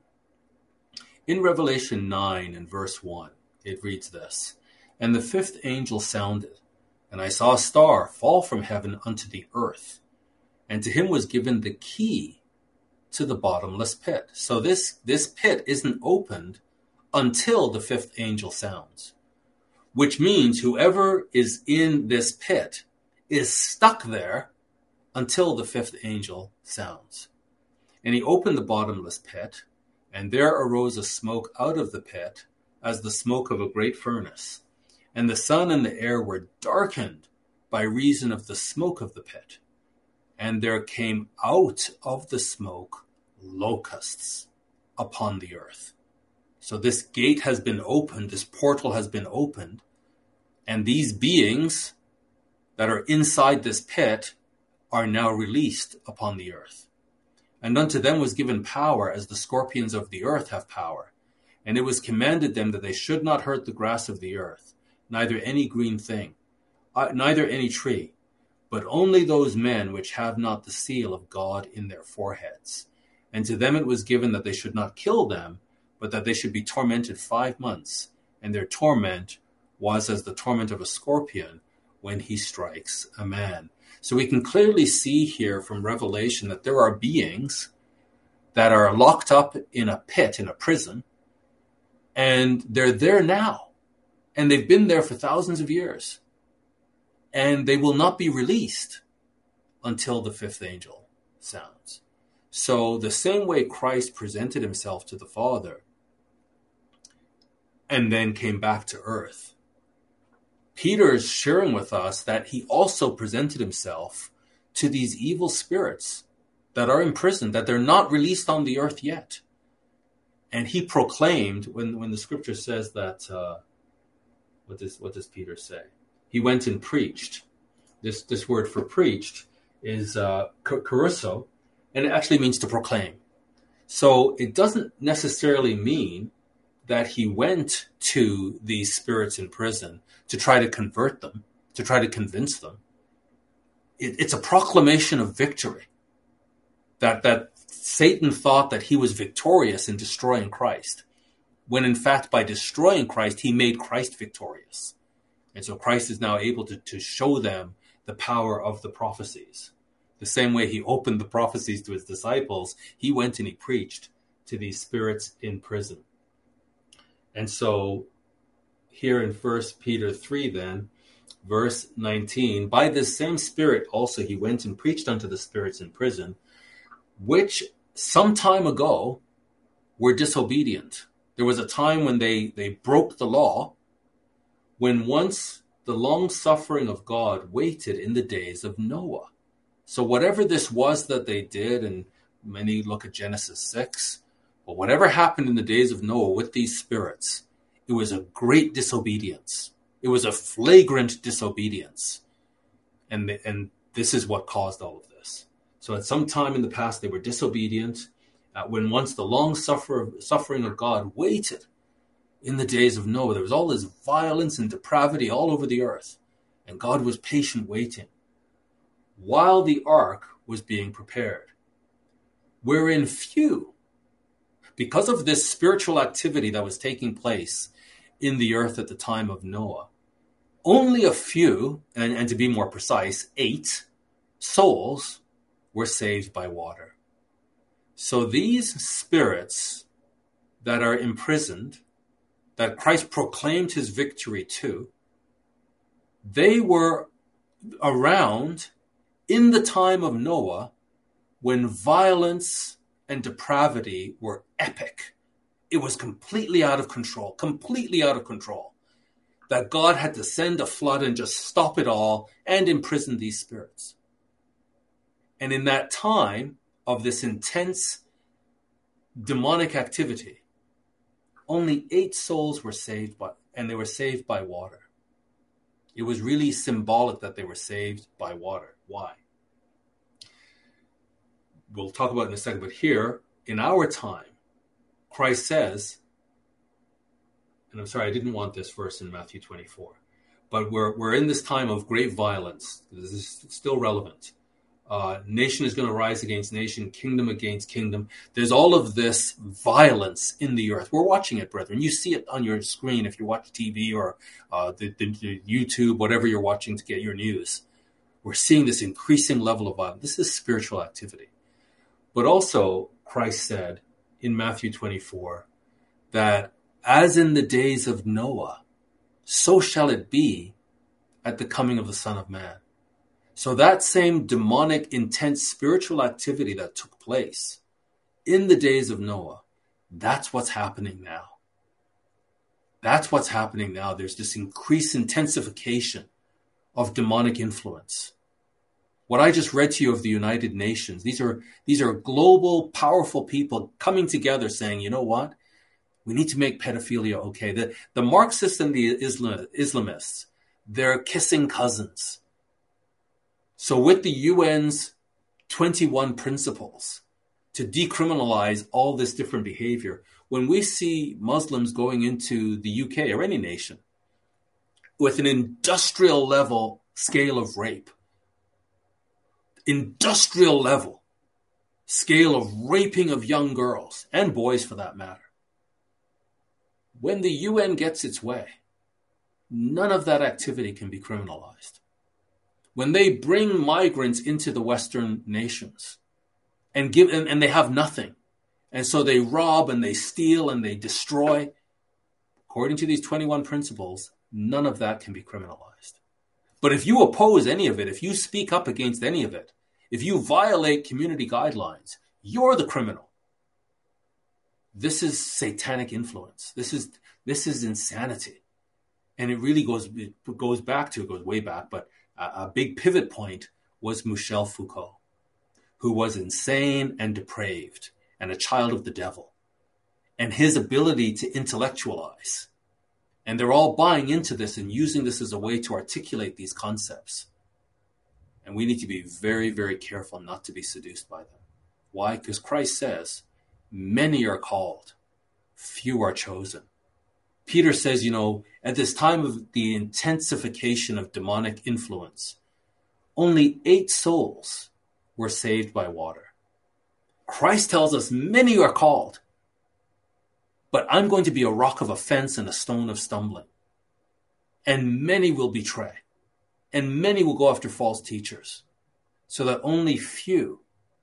in Revelation nine and verse one, it reads this, and the fifth angel sounded, and I saw a star fall from heaven unto the earth, and to him was given the key to the bottomless pit. So this, this pit isn't opened until the fifth angel sounds, which means whoever is in this pit is stuck there until the fifth angel sounds. And he opened the bottomless pit, and there arose a smoke out of the pit as the smoke of a great furnace. And the sun and the air were darkened by reason of the smoke of the pit. And there came out of the smoke locusts upon the earth. So this gate has been opened, this portal has been opened, and these beings that are inside this pit are now released upon the earth. And unto them was given power, as the scorpions of the earth have power. And it was commanded them that they should not hurt the grass of the earth, neither any green thing, uh, neither any tree, but only those men which have not the seal of God in their foreheads. And to them it was given that they should not kill them, but that they should be tormented five months. And their torment was as the torment of a scorpion when he strikes a man. So we can clearly see here from Revelation that there are beings that are locked up in a pit, in a prison, and they're there now. And they've been there for thousands of years. And they will not be released until the fifth angel sounds. So the same way Christ presented himself to the Father and then came back to earth, Peter is sharing with us that he also presented himself to these evil spirits that are imprisoned, that they're not released on the earth yet. And he proclaimed, when, when the scripture says that, uh, what does, what does Peter say? He went and preached. This, this word for preached is uh, kerusso, and it actually means to proclaim. So it doesn't necessarily mean that he went to these spirits in prison to try to convert them, to try to convince them. It, it's a proclamation of victory. That, that Satan thought that he was victorious in destroying Christ, when in fact by destroying Christ, he made Christ victorious. And so Christ is now able to, to show them the power of the prophecies. The same way he opened the prophecies to his disciples, he went and he preached to these spirits in prison. And so here in First Peter three then, verse nineteen, by this same Spirit also he went and preached unto the spirits in prison, which some time ago were disobedient. There was a time when they, they broke the law, when once the long suffering of God waited in the days of Noah. So whatever this was that they did, and many look at Genesis six, but whatever happened in the days of Noah with these spirits, it was a great disobedience. It was a flagrant disobedience. And, and this is what caused all of this. So at some time in the past, they were disobedient. Uh, when once the long suffer, suffering of God waited in the days of Noah, there was all this violence and depravity all over the earth. And God was patient waiting while the ark was being prepared, wherein few, because of this spiritual activity that was taking place in the earth at the time of Noah, only a few, and, and to be more precise, eight souls were saved by water. So these spirits that are imprisoned, that Christ proclaimed his victory to, they were around in the time of Noah when violence and depravity were epic. It was completely out of control, completely out of control. That God had to send a flood and just stop it all and imprison these spirits. And in that time of this intense demonic activity, only eight souls were saved, by, and they were saved by water. It was really symbolic that they were saved by water. Why? We'll talk about it in a second, but here, in our time, Christ says, and I'm sorry, I didn't want this verse in Matthew twenty-four, but we're we're in this time of great violence. This is still relevant. Uh, nation is going to rise against nation, kingdom against kingdom. There's all of this violence in the earth. We're watching it, brethren. You see it on your screen if you watch T V or uh, the, the, the YouTube, whatever you're watching to get your news. We're seeing this increasing level of violence. This is spiritual activity. But also, Christ said in Matthew twenty-four that as in the days of Noah, so shall it be at the coming of the Son of Man. So that same demonic, intense spiritual activity that took place in the days of Noah, that's what's happening now. That's what's happening now. There's this increased intensification of demonic influence. What I just read to you of the United Nations, these are these are global, powerful people coming together saying, you know what? We need to make pedophilia okay. The, the Marxists and the Islam, Islamists, they're kissing cousins. So with the U N's twenty-one principles to decriminalize all this different behavior, when we see Muslims going into the U K or any nation with an industrial level scale of rape, industrial level scale of raping of young girls and boys for that matter, When the U N gets its way, none of that activity can be criminalized. When they bring migrants into the Western nations and give and, and they have nothing, and so they rob and they steal and they destroy, according to these twenty-one principles, none of that can be criminalized. But if you oppose any of it, if you speak up against any of it, if you violate community guidelines, you're the criminal. This is satanic influence. This is this is insanity. And it really goes it goes back to, it goes way back, but a, a big pivot point was Michel Foucault, who was insane and depraved and a child of the devil. And his ability to intellectualize. And they're all buying into this and using this as a way to articulate these concepts. And we need to be very, very careful not to be seduced by them. Why? Because Christ says, many are called, few are chosen. Peter says, you know, at this time of the intensification of demonic influence, only eight souls were saved by water. Christ tells us many are called, but I'm going to be a rock of offense and a stone of stumbling. And many will betray, and many will go after false teachers, so that only few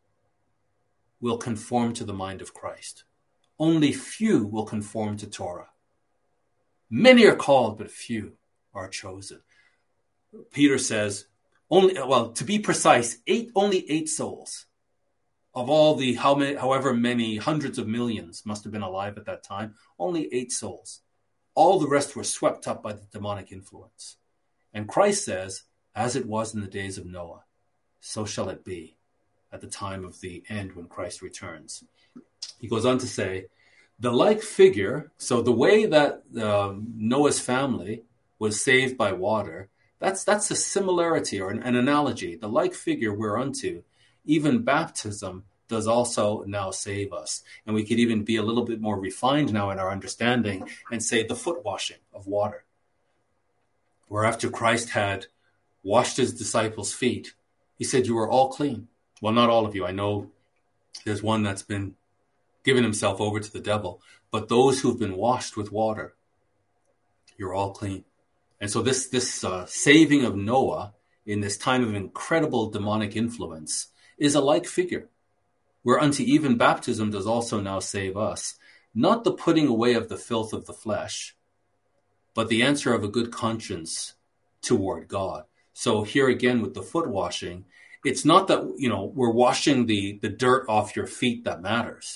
will conform to the mind of Christ. Only few will conform to Torah. Many are called, but few are chosen. Peter says, only, well, to be precise, eight, only eight souls of all the how many, however many hundreds of millions must have been alive at that time, only eight souls. All the rest were swept up by the demonic influence. And Christ says, as it was in the days of Noah, so shall it be at the time of the end when Christ returns. He goes on to say, the like figure, so the way that uh, Noah's family was saved by water, that's that's a similarity or an, an analogy. The like figure whereunto even baptism does also now save us. And we could even be a little bit more refined now in our understanding and say the foot washing of water. Where after Christ had washed his disciples' feet, he said, you are all clean. Well, not all of you. I know there's one that's been given himself over to the devil, but those who've been washed with water, you're all clean. And so this, this uh, saving of Noah in this time of incredible demonic influence is a like figure, whereunto even baptism does also now save us, not the putting away of the filth of the flesh, but the answer of a good conscience toward God. So here again with the foot washing, it's not that, you know, we're washing the, the dirt off your feet that matters.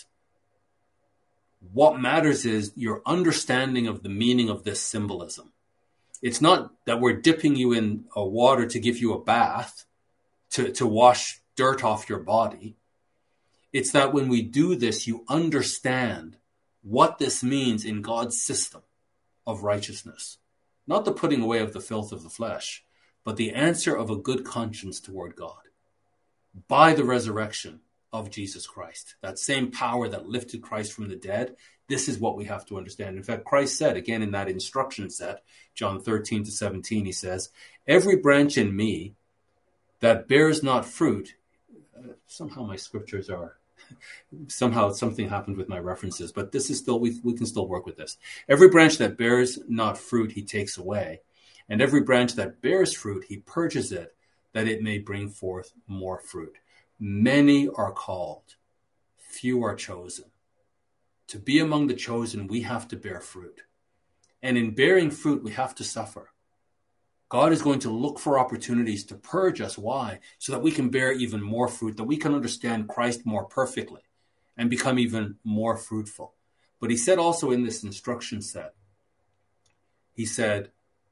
What matters is your understanding of the meaning of this symbolism. It's not that we're dipping you in a water to give you a bath, to, to wash dirt off your body. It's that when we do this, you understand what this means in God's system of righteousness. Not the putting away of the filth of the flesh, but the answer of a good conscience toward God by the resurrection of Jesus Christ. That same power that lifted Christ from the dead, this is what we have to understand. In fact, Christ said, again in that instruction set, John thirteen to seventeen, he says, every branch in me that bears not fruit, uh, somehow my scriptures are, somehow something happened with my references, but this is still, we, we can still work with this. Every branch that bears not fruit, he takes away. And every branch that bears fruit, he purges it, that it may bring forth more fruit. Many are called, few are chosen. To be among the chosen, we have to bear fruit. And in bearing fruit, we have to suffer. God is going to look for opportunities to purge us. Why? So that we can bear even more fruit, that we can understand Christ more perfectly and become even more fruitful. But he said also in this instruction set, he said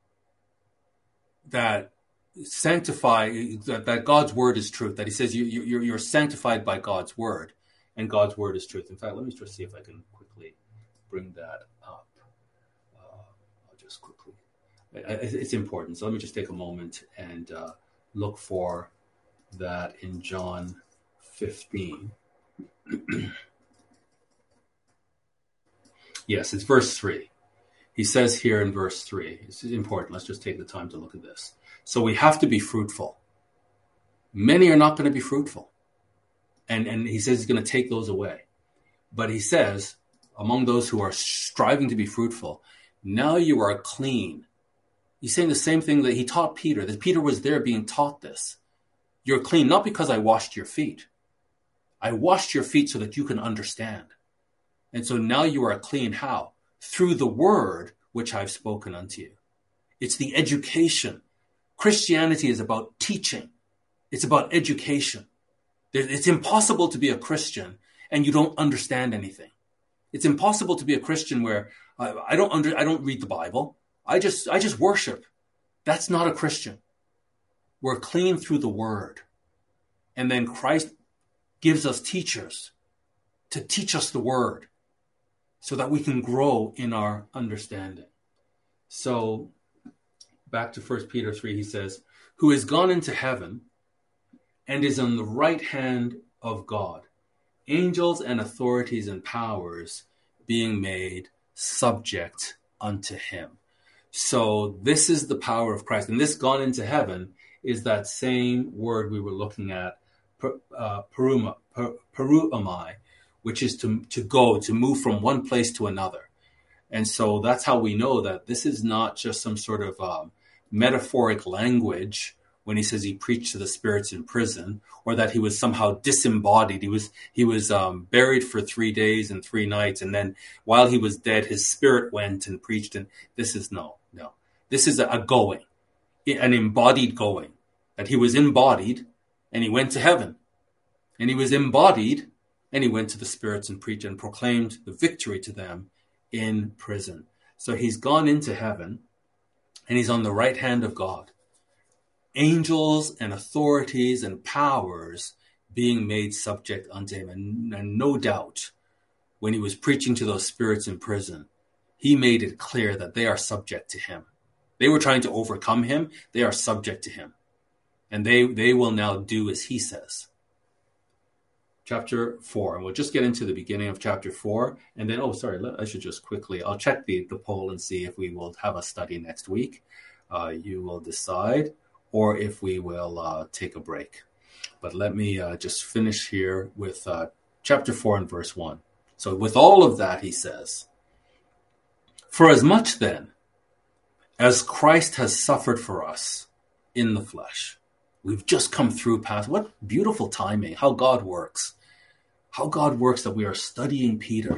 that sanctify, that, that God's word is truth, that he says you, you, you're sanctified by God's word, and God's word is truth. In fact, let me just see if I can quickly bring that up. Uh, I'll just quickly, it's important. So let me just take a moment and uh, look for that in John fifteen. Yes, it's verse three. He says here in verse three, this is important. Let's just take the time to look at this. So we have to be fruitful. Many are not going to be fruitful. And, and he says he's going to take those away. But he says, among those who are striving to be fruitful. Now you are clean. He's saying the same thing that he taught Peter, that Peter was there being taught this. You're clean, not because I washed your feet. I washed your feet so that you can understand. And so now you are clean. How? Through the word which I've spoken unto you. It's the education. Christianity is about teaching. It's about education. It's impossible to be a Christian and you don't understand anything. It's impossible to be a Christian where I, I don't under, I don't read the Bible. I just I just worship. That's not a Christian. We're clean through the word. And then Christ gives us teachers to teach us the word so that we can grow in our understanding. So back to First Peter three, he says, who is gone into heaven and is on the right hand of God, angels and authorities and powers being made subject unto him. So this is the power of Christ. And this gone into heaven is that same word we were looking at, uh, peruma, per, peruamai, which is to, to go, to move from one place to another. And so that's how we know that this is not just some sort of um, metaphoric language when he says he preached to the spirits in prison, or that he was somehow disembodied. He was he was um, buried for three days and three nights, and then while he was dead, his spirit went and preached. And this is no, no. This is a, a going, an embodied going. That he was embodied, and he went to heaven, and he was embodied, and he went to the spirits and preached and proclaimed the victory to them in prison. So he's gone into heaven, and he's on the right hand of God. Angels and authorities and powers being made subject unto him. And, and no doubt, when he was preaching to those spirits in prison, he made it clear that they are subject to him. They were trying to overcome him. They are subject to him. And they, they will now do as he says. Chapter four. And we'll just get into the beginning of chapter four. And then, oh, sorry, I should just quickly, I'll check the, the poll and see if we will have a study next week. Uh, you will decide. Or if we will uh, take a break. But let me uh, just finish here with uh, chapter four and verse one. So with all of that, he says, for as much then as Christ has suffered for us in the flesh, we've just come through past, what beautiful timing, how God works. How God works that we are studying Peter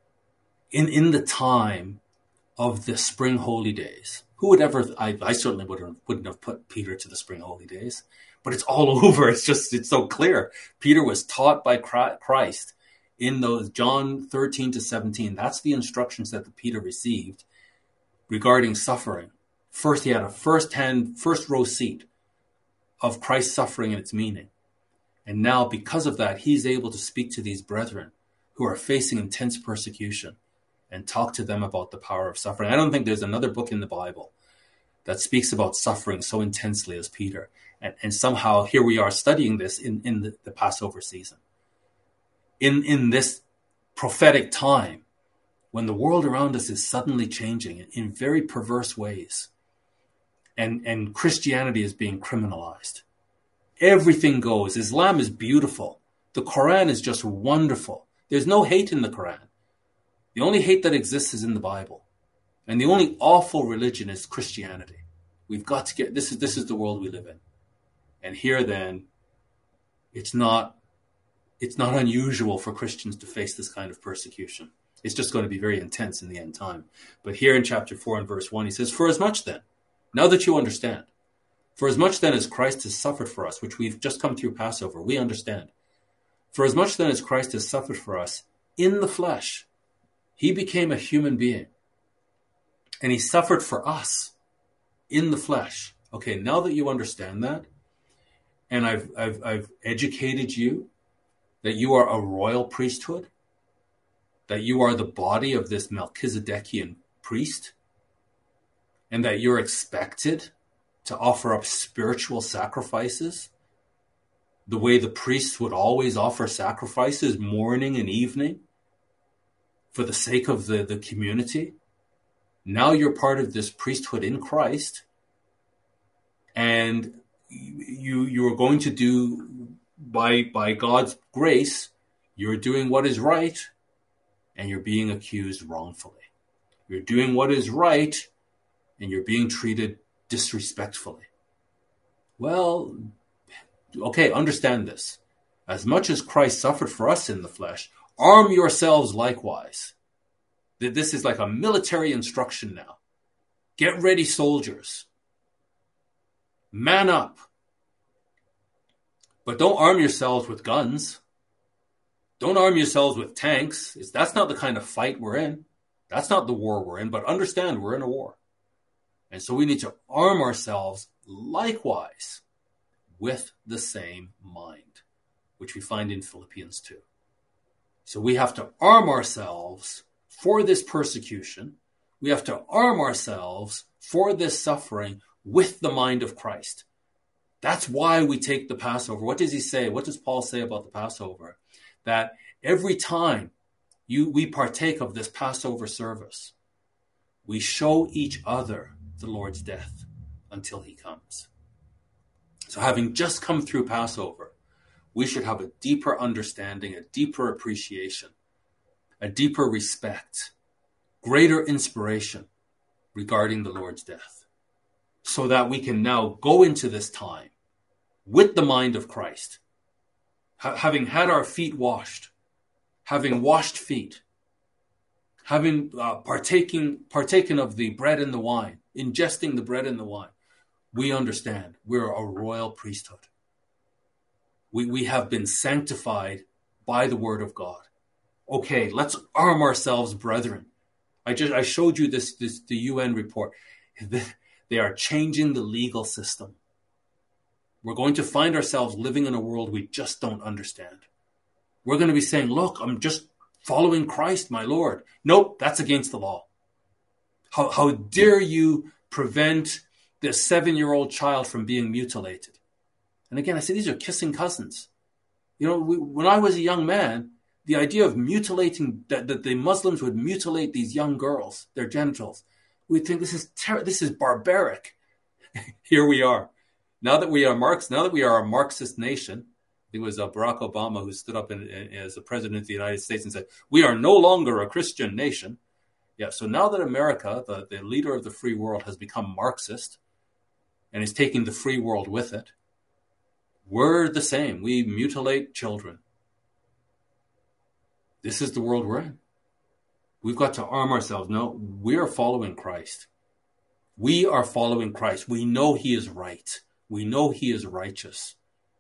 in, in the time of the spring holy days. Who would ever, I, I certainly wouldn't, wouldn't have put Peter to the spring holy days, but it's all over. It's just, it's so clear. Peter was taught by Christ in those John thirteen to seventeen. That's the instructions that the Peter received regarding suffering. First, he had a first-hand, first row seat of Christ's suffering and its meaning. And now, because of that, he's able to speak to these brethren who are facing intense persecution and talk to them about the power of suffering. I don't think there's another book in the Bible that speaks about suffering so intensely as Peter. And, and somehow here we are studying this in, in the, the Passover season. In, in this prophetic time when the world around us is suddenly changing in, in very perverse ways. And, and Christianity is being criminalized. Everything goes. Islam is beautiful. The Quran is just wonderful. There's no hate in the Quran. The only hate that exists is in the Bible. And the only awful religion is Christianity. We've got to get, this is, this is the world we live in. And here then, it's not, it's not unusual for Christians to face this kind of persecution. It's just going to be very intense in the end time. But here in chapter four and verse one, he says, for as much then, now that you understand, for as much then as Christ has suffered for us, which we've just come through Passover, we understand. For as much then as Christ has suffered for us in the flesh, he became a human being and he suffered for us in the flesh. Okay, now that you understand that, and I've, I've, I've educated you that you are a royal priesthood, that you are the body of this Melchizedekian priest, and that you're expected to offer up spiritual sacrifices the way the priests would always offer sacrifices morning and evening, for the sake of the, the community. Now you're part of this priesthood in Christ, and you you are going to do, by by God's grace, you're doing what is right, and you're being accused wrongfully. You're doing what is right, and you're being treated disrespectfully. Well, okay, understand this. As much as Christ suffered for us in the flesh, arm yourselves likewise. This is like a military instruction now. Get ready, soldiers. Man up. But don't arm yourselves with guns. Don't arm yourselves with tanks. It's, that's not the kind of fight we're in. That's not the war we're in. But understand, we're in a war. And so we need to arm ourselves likewise with the same mind, which we find in Philippians two. So we have to arm ourselves for this persecution. We have to arm ourselves for this suffering with the mind of Christ. That's why we take the Passover. What does he say? What does Paul say about the Passover? That every time you we partake of this Passover service, we show each other the Lord's death until he comes. So having just come through Passover, we should have a deeper understanding, a deeper appreciation, a deeper respect, greater inspiration regarding the Lord's death, so that we can now go into this time with the mind of Christ, ha- having had our feet washed, having washed feet, having uh, partaking, partaken of the bread and the wine, ingesting the bread and the wine. We understand we're a royal priesthood. We, we have been sanctified by the word of God. Okay, let's arm ourselves, brethren. I just I showed you this, this the U N report. They are changing the legal system. We're going to find ourselves living in a world we just don't understand. We're going to be saying, look, I'm just following Christ, my Lord. Nope, that's against the law. How, how dare you prevent this seven-year-old child from being mutilated? And again, I say these are kissing cousins. You know, we, when I was a young man, the idea of mutilating, that, that the Muslims would mutilate these young girls, their genitals, we'd think this is ter- this is barbaric. Here we are. Now that we are Marx, now that we are a Marxist nation, it was uh, Barack Obama who stood up in, in, as the president of the United States and said, we are no longer a Christian nation. Yeah, so now that America, the, the leader of the free world, has become Marxist and is taking the free world with it, we're the same. We mutilate children. This is the world we're in. We've got to arm ourselves. No, we are following Christ. We are following Christ. We know he is right. We know he is righteous.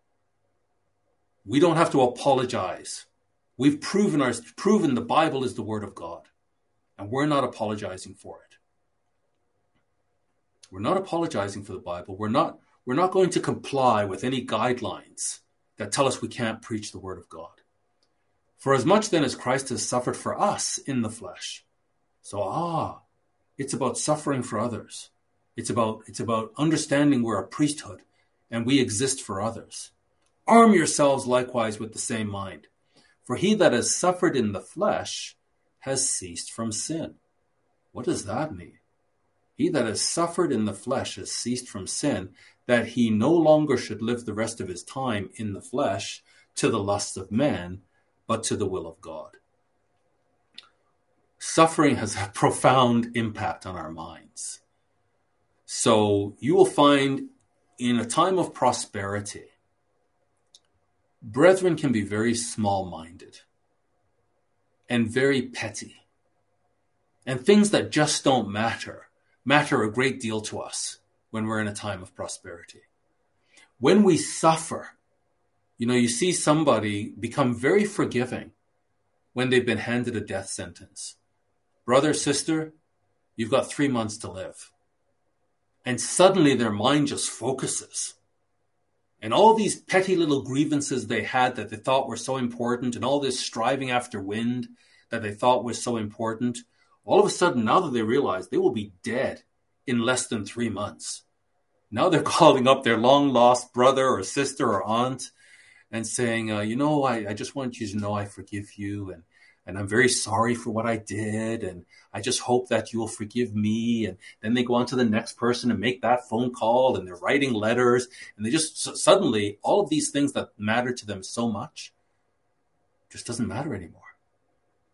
We don't have to apologize. We've proven our, proven the Bible is the word of God, and we're not apologizing for it. We're not apologizing for the Bible. We're not, we're not going to comply with any guidelines that tell us we can't preach the word of God. For as much then as Christ has suffered for us in the flesh. So, ah, it's about suffering for others. It's about, it's about understanding we're a priesthood and we exist for others. Arm yourselves likewise with the same mind. For he that has suffered in the flesh has ceased from sin. What does that mean? He that has suffered in the flesh has ceased from sin, that he no longer should live the rest of his time in the flesh to the lusts of men, but to the will of God. Suffering has a profound impact on our minds. So you will find in a time of prosperity, brethren can be very small-minded and very petty. And things that just don't matter, matter a great deal to us when we're in a time of prosperity. When we suffer, you know, you see somebody become very forgiving when they've been handed a death sentence. Brother, sister, you've got three months to live. And suddenly their mind just focuses. And all these petty little grievances they had that they thought were so important, and all this striving after wind that they thought was so important, all of a sudden, now that they realize they will be dead in less than three months, now they're calling up their long-lost brother or sister or aunt and saying, uh, you know, I, I just want you to know I forgive you, and, and I'm very sorry for what I did, and I just hope that you will forgive me. And then they go on to the next person and make that phone call, and they're writing letters, and they just suddenly, all of these things that matter to them so much just doesn't matter anymore.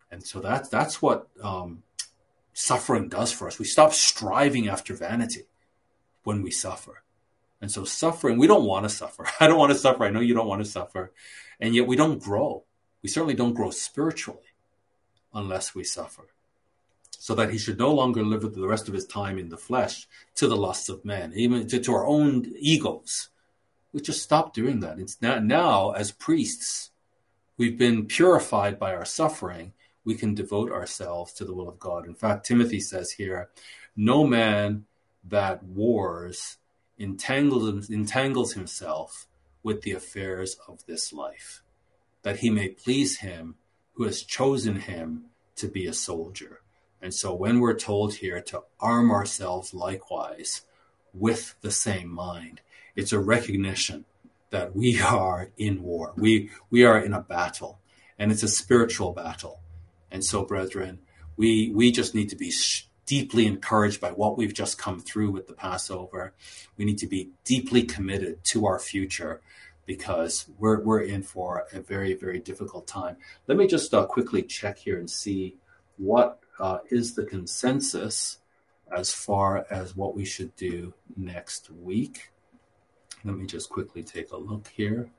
And so that's, that's what um, suffering does for us. We stop striving after vanity when we suffer. And so suffering, we don't want to suffer. I don't want to suffer. I know you don't want to suffer. And yet we don't grow. We certainly don't grow spiritually unless we suffer. So that he should no longer live with the rest of his time in the flesh to the lusts of men, even to, to our own egos. We just stop doing that. It's now, now, as priests, we've been purified by our suffering. We can devote ourselves to the will of God. In fact, Timothy says here, no man that wars entangles, entangles himself with the affairs of this life, that he may please him who has chosen him to be a soldier. And so when we're told here to arm ourselves likewise with the same mind, it's a recognition that we are in war. We we are in a battle, and it's a spiritual battle. And so, brethren, we we just need to be sh- deeply encouraged by what we've just come through with the Passover. We need to be deeply committed to our future, because we're we're in for a very, very difficult time. Let me just uh, quickly check here and see what uh, is the consensus as far as what we should do next week. Let me just quickly take a look here.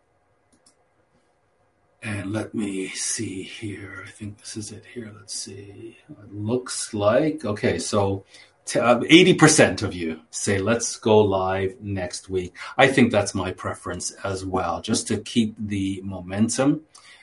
And let me see here. I think this is it here. Let's see. It looks like, okay, so t- uh, eighty percent of you say, let's go live next week. I think that's my preference as well, just to keep the momentum.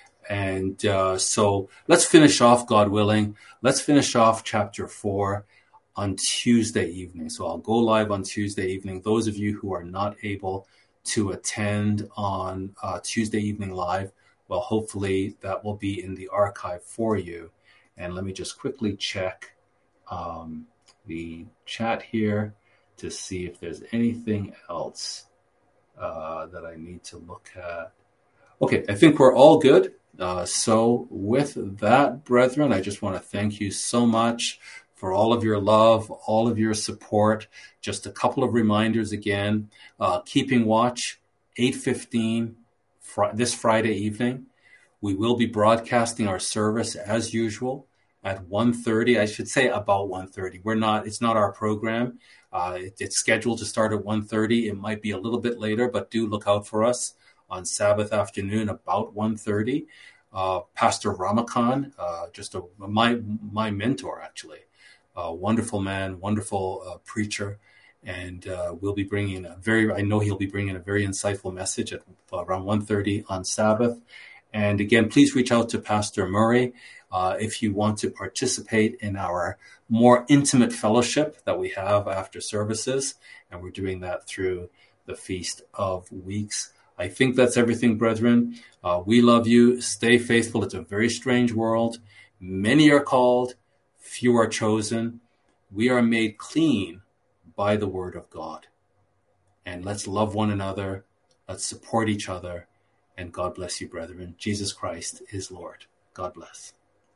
And uh, so let's finish off, God willing. Let's finish off chapter four on Tuesday evening. So I'll go live on Tuesday evening. Those of you who are not able to attend on uh, Tuesday evening live, well, hopefully that will be in the archive for you. And let me just quickly check um, the chat here to see if there's anything else uh, that I need to look at. Okay, I think we're all good. Uh, so with that, brethren, I just want to thank you so much for all of your love, all of your support. Just a couple of reminders again. Uh, Keeping Watch, eight fifteen fr- this Friday evening. We will be broadcasting our service as usual at one thirty. I should say about one thirty. We're not, it's not our program. Uh, it, it's scheduled to start at one thirty. It might be a little bit later, but do look out for us on Sabbath afternoon about one thirty. Uh, Pastor Ramakan, uh, just a, my my mentor, actually. Uh, wonderful man, wonderful uh, preacher. And uh, we'll be bringing a very, I know he'll be bringing a very insightful message at uh, around one thirty on Sabbath. And again, please reach out to Pastor Murray uh, if you want to participate in our more intimate fellowship that we have after services. And we're doing that through the Feast of Weeks. I think that's everything, brethren. Uh, we love you. Stay faithful. It's a very strange world. Many are called, few are chosen. We are made clean by the word of God. And let's love one another. Let's support each other. And God bless you, brethren. Jesus Christ is Lord. God bless.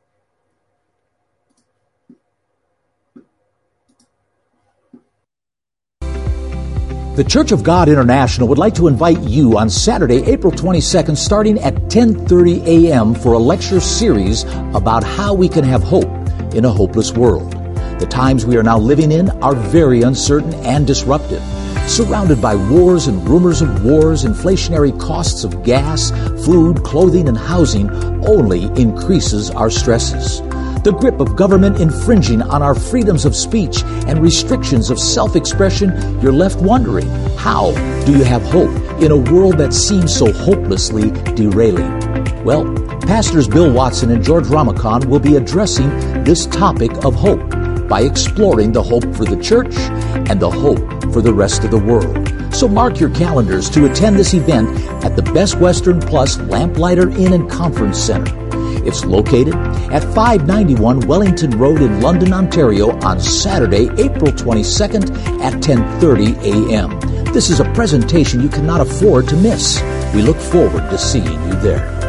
The Church of God International would like to invite you on Saturday, April twenty-second, starting at ten thirty a.m. for a lecture series about how we can have hope in a hopeless world. The times we are now living in are very uncertain and disruptive. Surrounded by wars and rumors of wars, inflationary costs of gas, food, clothing, and housing only increases our stresses. The grip of government infringing on our freedoms of speech and restrictions of self-expression, you're left wondering, how do you have hope in a world that seems so hopelessly derailing? Well, Pastors Bill Watson and George Ramakan will be addressing this topic of hope by exploring the hope for the church and the hope for the rest of the world. So mark your calendars to attend this event at the Best Western Plus Lamplighter Inn and Conference Center. It's located at five ninety-one Wellington Road in London, Ontario on Saturday, April twenty-second at ten thirty a.m. This is a presentation you cannot afford to miss. We look forward to seeing you there.